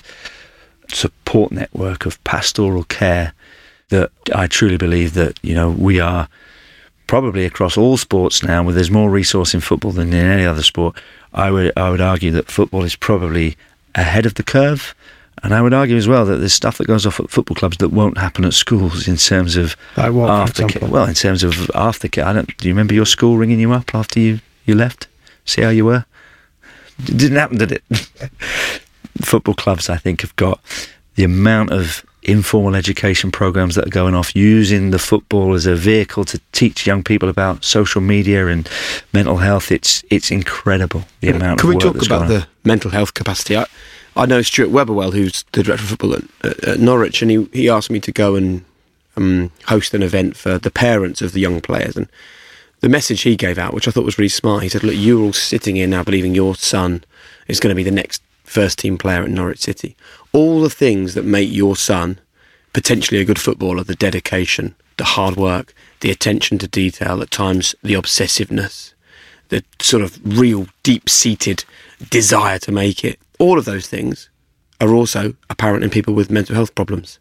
support network of pastoral care that I truly believe that, you know, we are probably across all sports now, where there's more resource in football than in any other sport. I would I would argue that football is probably ahead of the curve, and I would argue as well that there's stuff that goes off at football clubs that won't happen at schools in terms of like what, aftercare. Well, in terms of aftercare, I don't. Do you remember your school ringing you up after you you left? See how you were? It didn't happen, did it? Football clubs, I think, have got the amount of informal education programs that are going off, using the football as a vehicle to teach young people about social media and mental health. It's it's incredible the amount Can of we work talk that's about gone on. the mental health capacity? I, I know Stuart Webberwell, who's the director of football at, at, at Norwich, and he, he asked me to go and um, host an event for the parents of the young players. And the message he gave out, which I thought was really smart, he said, look, you're all sitting here now believing your son is going to be the next first team player at Norwich City. All the things that make your son potentially a good footballer, the dedication, the hard work, the attention to detail, at times the obsessiveness, the sort of real deep-seated desire to make it, all of those things are also apparent in people with mental health problems.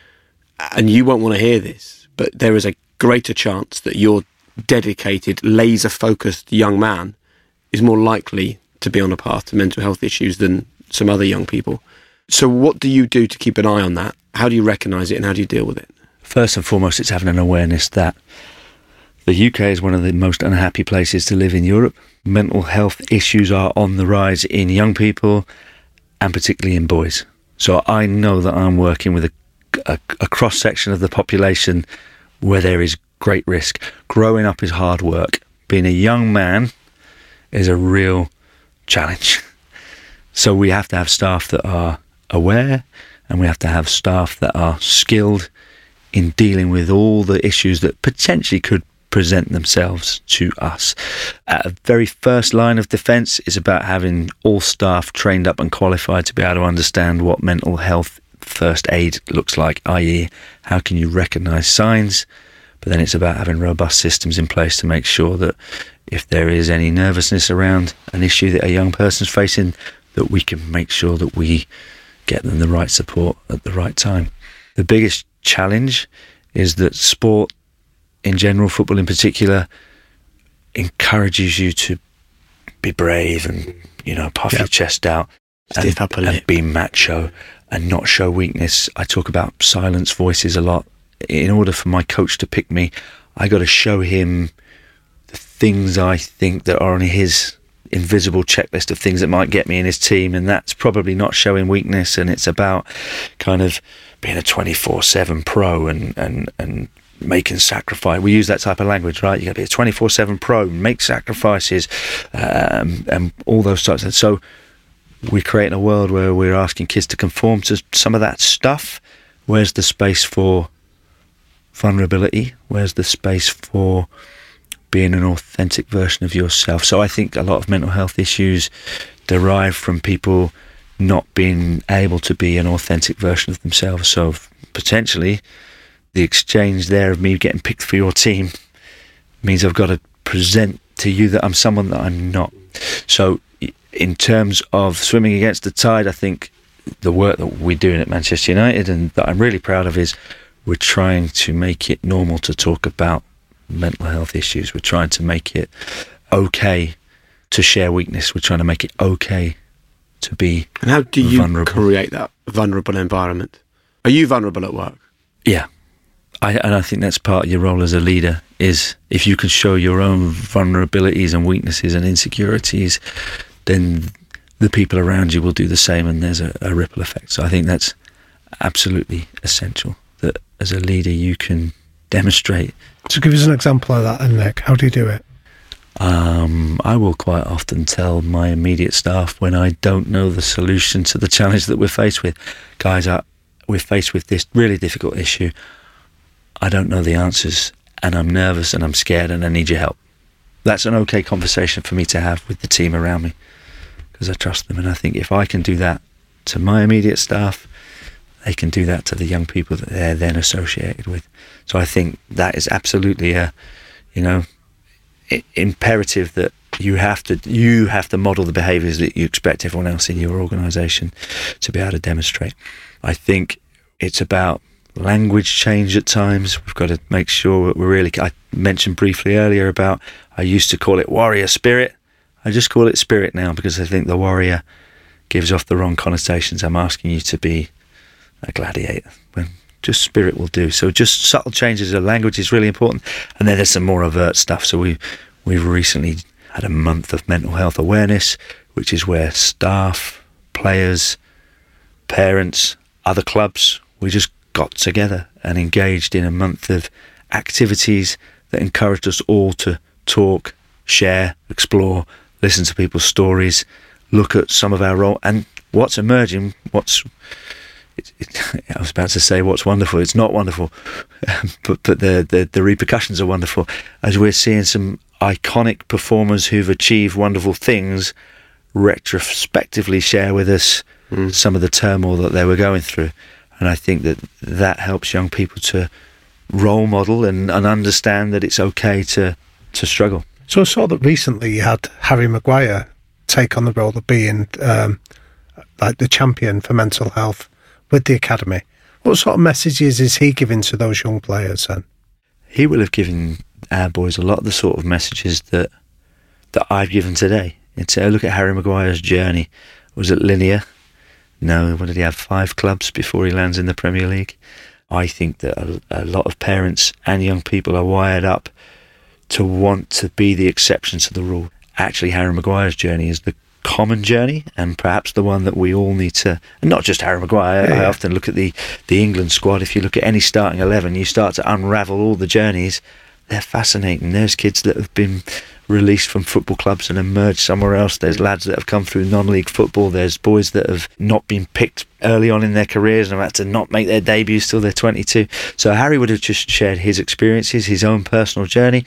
And you won't want to hear this, but there is a greater chance that your dedicated, laser-focused young man is more likely to be on a path to mental health issues than some other young people. So what do you do to keep an eye on that? How do you recognise it and how do you deal with it? First and foremost, it's having an awareness that the U K is one of the most unhappy places to live in Europe. Mental health issues are on the rise in young people and particularly in boys. So I know that I'm working with a, a, a cross-section of the population where there is great risk. Growing up is hard work. Being a young man is a real challenge. So we have to have staff that are aware, and we have to have staff that are skilled in dealing with all the issues that potentially could present themselves to us. At a very first line of defence is about having all staff trained up and qualified to be able to understand what mental health first aid looks like, that is how can you recognise signs. But then it's about having robust systems in place to make sure that if there is any nervousness around an issue that a young person's facing, that we can make sure that we get them the right support at the right time. The biggest challenge is that sport in general, football in particular, encourages you to be brave and, you know, puff yep. your chest out and, and be macho and not show weakness. I talk about silence voices a lot. In order for my coach to pick me, I got to show him the things I think that are on his invisible checklist of things that might get me in his team, and that's probably not showing weakness, and it's about kind of being a twenty-four seven pro and, and, and making sacrifice. We use that type of language, right? You got to be a twenty-four seven pro, make sacrifices, um, and all those types of. So we're creating a world where we're asking kids to conform to some of that stuff. Where's the space for vulnerability? Where's the space for being an authentic version of yourself? So I think a lot of mental health issues derive from people not being able to be an authentic version of themselves. So potentially the exchange there of me getting picked for your team means I've got to present to you that I'm someone that I'm not. So in terms of swimming against the tide, I think the work that we're doing at Manchester United and that I'm really proud of is we're trying to make it normal to talk about mental health issues. We're trying to make it okay to share weakness. We're trying to make it okay to be And how do you vulnerable. create that vulnerable environment? Are you vulnerable at work? Yeah. I, and I think that's part of your role as a leader, is if you can show your own vulnerabilities and weaknesses and insecurities, then the people around you will do the same, and there's a, a ripple effect. So I think that's absolutely essential, that as a leader you can demonstrate. So give us an example of that, and Nick, how do you do it? Um, I will quite often tell my immediate staff when I don't know the solution to the challenge that we're faced with, guys, I, we're faced with this really difficult issue. I don't know the answers, and I'm nervous and I'm scared and I need your help. That's an okay conversation for me to have with the team around me, because I trust them. And I think if I can do that to my immediate staff, they can do that to the young people that they're then associated with. So I think that is absolutely a, you know, I- imperative that you have to you have to model the behaviours that you expect everyone else in your organisation to be able to demonstrate. I think it's about language change at times. We've got to make sure that we're really. I mentioned briefly earlier about I used to call it warrior spirit. I just call it spirit now, because I think the warrior gives off the wrong connotations. I'm asking you to be a gladiator, when just spirit will do. So just subtle changes of language is really important. And then there's some more overt stuff. So we we've recently had a month of mental health awareness, which is where staff, players, parents, other clubs, we just got together and engaged in a month of activities that encouraged us all to talk, share, explore, listen to people's stories, look at some of our role and what's emerging. What's it, it, I was about to say what's wonderful. It's not wonderful, but but the, the the repercussions are wonderful as we're seeing some iconic performers who've achieved wonderful things retrospectively share with us mm. some of the turmoil that they were going through. And I think that that helps young people to role model and, and understand that it's okay to, to struggle. So I saw that recently you had Harry Maguire take on the role of being um, like the champion for mental health with the academy. What sort of messages is he giving to those young players then? He will have given our boys a lot of the sort of messages that that I've given today. It's a look at Harry Maguire's journey. Was it linear? No. What did he have? Five clubs before he lands in the Premier League. I think that a, a lot of parents and young people are wired up to want to be the exception to the rule. Actually, Harry Maguire's journey is the common journey and perhaps the one that we all need to, and not just Harry Maguire. Yeah, I yeah. often look at the, the England squad. If you look at any starting eleven, you start to unravel all the journeys. They're fascinating. There's kids that have been released from football clubs and emerged somewhere else. There's lads that have come through non-league football. There's boys that have not been picked early on in their careers and have had to not make their debuts till they're twenty-two. So Harry would have just shared his experiences, his own personal journey,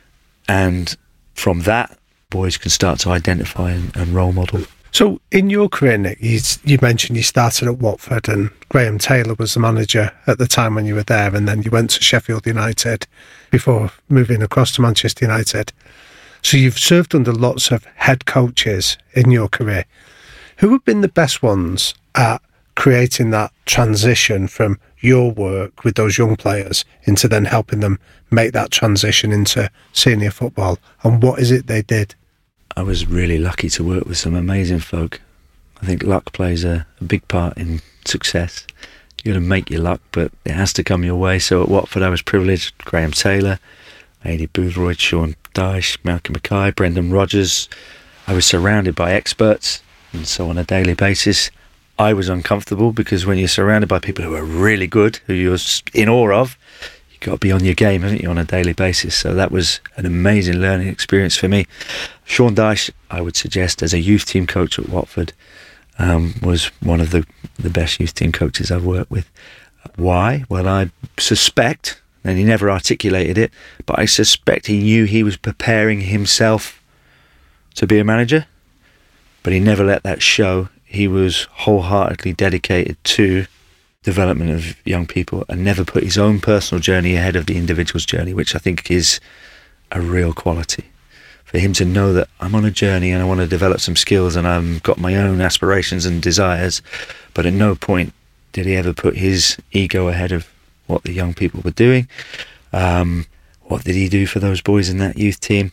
and from that, boys can start to identify and, and role model. So in your career, Nick, you, you mentioned you started at Watford and Graham Taylor was the manager at the time when you were there, and then you went to Sheffield United before moving across to Manchester United. So you've served under lots of head coaches in your career. Who have been the best ones at creating that transition from your work with those young players into then helping them make that transition into senior football? And what is it they did? I was really lucky to work with some amazing folk. I think luck plays a, a big part in success. You're going to make your luck, but it has to come your way. So at Watford, I was privileged. Graham Taylor, Aidy Boothroyd, Sean Dyche, Malcolm Mackay, Brendan Rodgers. I was surrounded by experts, and so on a daily basis, I was uncomfortable because when you're surrounded by people who are really good, who you're in awe of, you've got to be on your game, haven't you, on a daily basis. So that was an amazing learning experience for me. Sean Dyche, I would suggest, as a youth team coach at Watford, um, was one of the, the best youth team coaches I've worked with. Why? Well, I suspect, and he never articulated it, but I suspect he knew he was preparing himself to be a manager, but he never let that show. He was wholeheartedly dedicated to development of young people and never put his own personal journey ahead of the individual's journey, which I think is a real quality. For him to know that I'm on a journey and I want to develop some skills and I've got my own aspirations and desires, but at no point did he ever put his ego ahead of what the young people were doing. Um, what did he do for those boys in that youth team?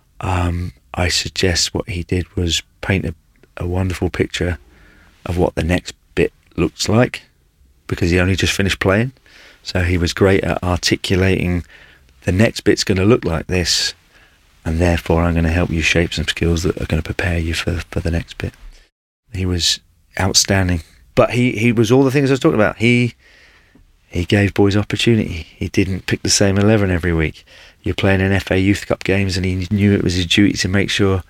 Um, I suggest what he did was paint a, a wonderful picture of what the next bit looks like, because he only just finished playing. So he was great at articulating the next bit's going to look like this, and therefore I'm going to help you shape some skills that are going to prepare you for, for the next bit. He was outstanding. But he, he was all the things I was talking about. He he gave boys opportunity. He didn't pick the same eleven every week. You're playing in F A Youth Cup games and he knew it was his duty to make sure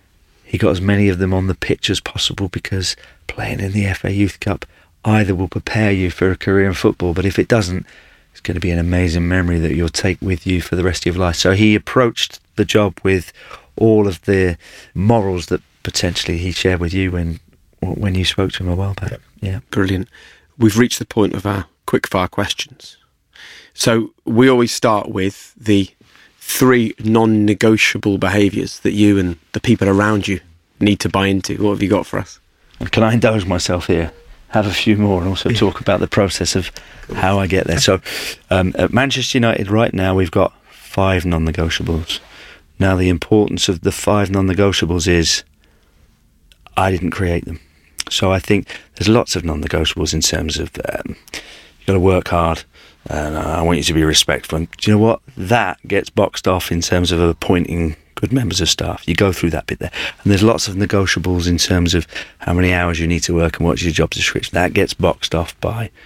he got as many of them on the pitch as possible, because playing in the F A Youth Cup either will prepare you for a career in football, but if it doesn't, it's going to be an amazing memory that you'll take with you for the rest of your life. So he approached the job with all of the morals that potentially he shared with you when when you spoke to him a while back. Yeah. Brilliant. We've reached the point of our quickfire questions. So we always start with the three non-negotiable behaviours that you and the people around you need to buy into. What have you got for us? And can I indulge myself here? Have a few more and also talk about the process of how I get there. So um, at Manchester United right now, we've got five non-negotiables. Now, the importance of the five non-negotiables is I didn't create them. So I think there's lots of non-negotiables in terms of um, you've got to work hard and I want you to be respectful. And do you know what? That gets boxed off in terms of appointing good members of staff. You go through that bit there. And there's lots of negotiables in terms of how many hours you need to work and what's your job description. That gets boxed off by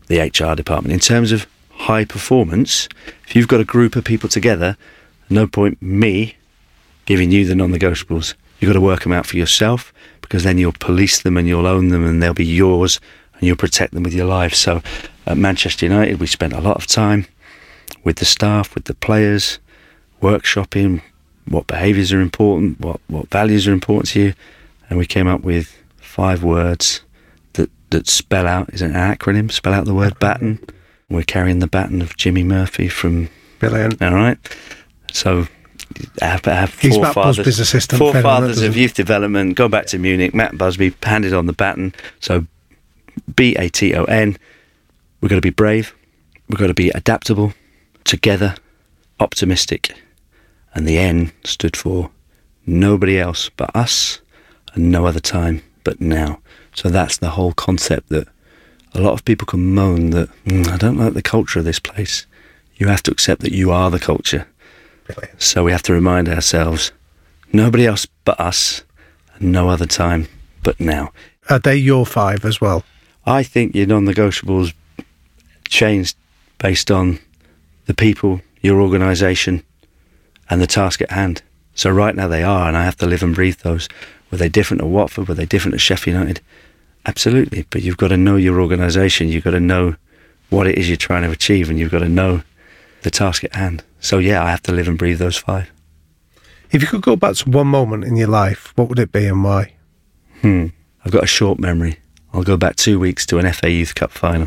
the H R department. In terms of high performance, if you've got a group of people together, no point me giving you the non-negotiables. You've got to work them out for yourself, because then you'll police them and you'll own them and they'll be yours and you'll protect them with your life. So at Manchester United, we spent a lot of time with the staff, with the players, workshopping what behaviours are important, what, what values are important to you, and we came up with five words that, that spell out, is it an acronym, spell out the word baton. We're carrying the baton of Jimmy Murphy from... Brilliant. All right. So I have, I have He's four Matt fathers, Busby's assistant. four Fair fathers enough, of youth development. Go back to Munich. Matt Busby handed on the baton. So B A T O N. We've got to be brave. We've got to be adaptable, together, optimistic. And the N stood for nobody else but us, and no other time but now. So that's the whole concept, that a lot of people can moan that, mm, I don't like the culture of this place. You have to accept that you are the culture. Brilliant. So we have to remind ourselves, nobody else but us, and no other time but now. Are they your five as well? I think your non-negotiables changed based on the people, your organisation, and the task at hand. So right now they are, and I have to live and breathe those. Were they different at Watford? Were they different at Sheffield United? Absolutely. But you've got to know your organisation. You've got to know what it is you're trying to achieve, and you've got to know the task at hand. So yeah, I have to live and breathe those five. If you could go back to one moment in your life, what would it be and why? Hmm. I've got a short memory. I'll go back two weeks to an F A Youth Cup final.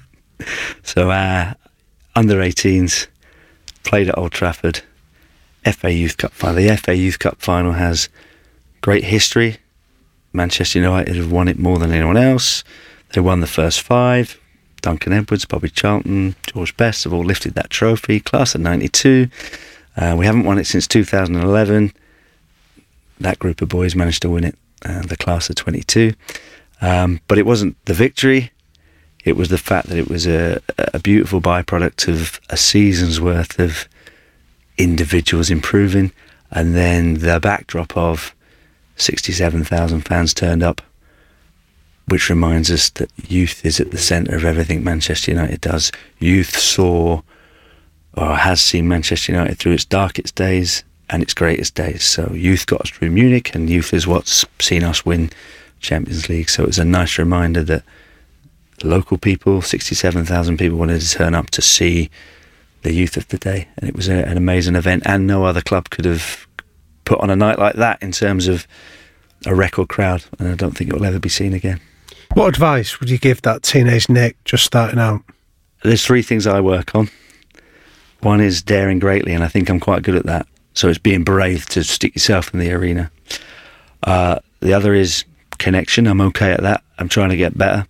So uh, under eighteens, played at Old Trafford, F A Youth Cup final. The F A Youth Cup final has great history. Manchester United have won it more than anyone else. They won the first five. Duncan Edwards, Bobby Charlton, George Best have all lifted that trophy. Class of ninety-two. Uh, we haven't won it since two thousand eleven. That group of boys managed to win it, uh, the class of twenty-two. Um, but it wasn't the victory. It was the fact that it was a, a beautiful byproduct of a season's worth of individuals improving, and then the backdrop of sixty-seven thousand fans turned up, which reminds us that youth is at the centre of everything Manchester United does. Youth saw, or has seen, Manchester United through its darkest days and its greatest days. So youth got us through Munich, and youth is what's seen us win Champions League. So it was a nice reminder that local people, sixty-seven thousand people, wanted to turn up to see the youth of the day, and it was a, an amazing event, and no other club could have put on a night like that in terms of a record crowd, and I don't think it will ever be seen again. What advice would you give that teenage Nick just starting out? There's three things I work on. One is daring greatly, and I think I'm quite good at that. So it's being brave to stick yourself in the arena. Uh, the other is connection. I'm okay at that. I'm trying to get better.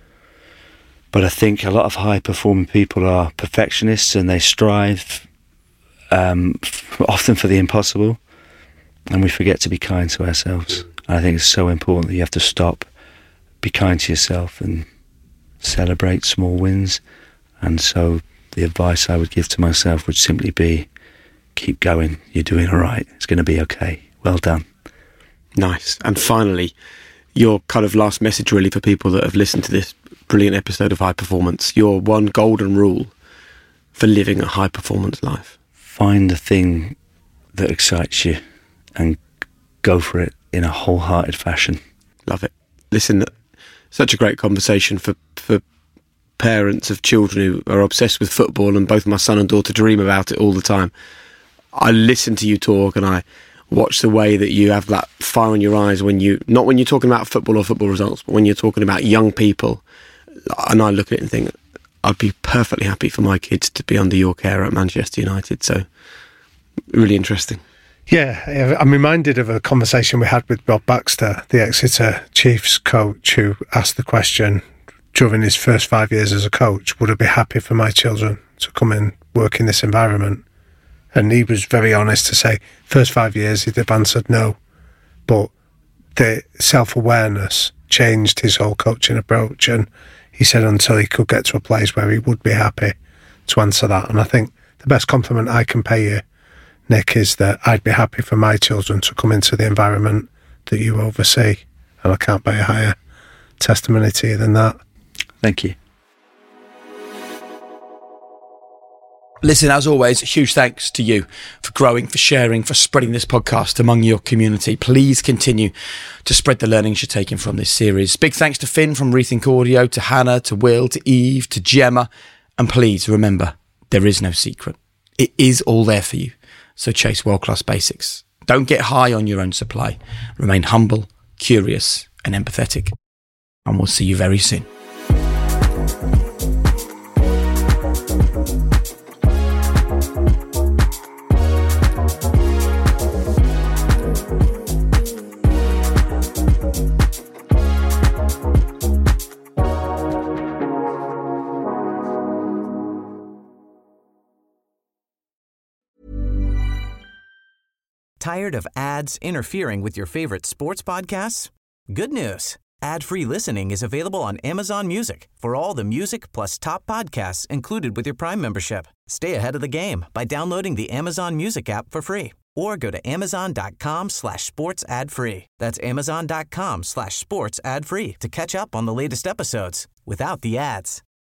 But I think a lot of high-performing people are perfectionists, and they strive um, often for the impossible, and we forget to be kind to ourselves. And I think it's so important that you have to stop, be kind to yourself, and celebrate small wins. And so the advice I would give to myself would simply be, keep going. You're doing all right. It's going to be okay. Well done. Nice. And finally, your kind of last message really for people that have listened to this brilliant episode of High Performance, your one golden rule for living a high performance life. Find the thing that excites you and go for it in a wholehearted fashion. Love it. Listen, such a great conversation for, for parents of children who are obsessed with football, and both my son and daughter dream about it all the time. I listen to you talk, and I watch the way that you have that fire in your eyes when you, not when you're talking about football or football results, but when you're talking about young people. And I look at it and think, I'd be perfectly happy for my kids to be under your care at Manchester United. So, really interesting. Yeah, I'm reminded of a conversation we had with Rob Baxter, the Exeter Chiefs coach, who asked the question during his first five years as a coach, would I be happy for my children to come and work in this environment? And he was very honest to say, first five years he'd have answered no. But the self-awareness changed his whole coaching approach, and he said until he could get to a place where he would be happy to answer that. And I think the best compliment I can pay you, Nick, is that I'd be happy for my children to come into the environment that you oversee, and I can't pay a higher testimony to you than that. Thank you. Listen, as always, huge thanks to you for growing, for sharing, for spreading this podcast among your community. Please continue to spread the learnings you're taking from this series. Big thanks to Finn from Rethink Audio, to Hannah, to Will, to Eve, to Gemma. And please remember, there is no secret. It is all there for you. So chase world-class basics. Don't get high on your own supply. Remain humble, curious, and empathetic. And we'll see you very soon. Tired of ads interfering with your favorite sports podcasts? Good news. Ad-free listening is available on Amazon Music for all the music plus top podcasts included with your Prime membership. Stay ahead of the game by downloading the Amazon Music app for free or go to amazon.com slash sports ad free. That's amazon.com slash sports ad free to catch up on the latest episodes without the ads.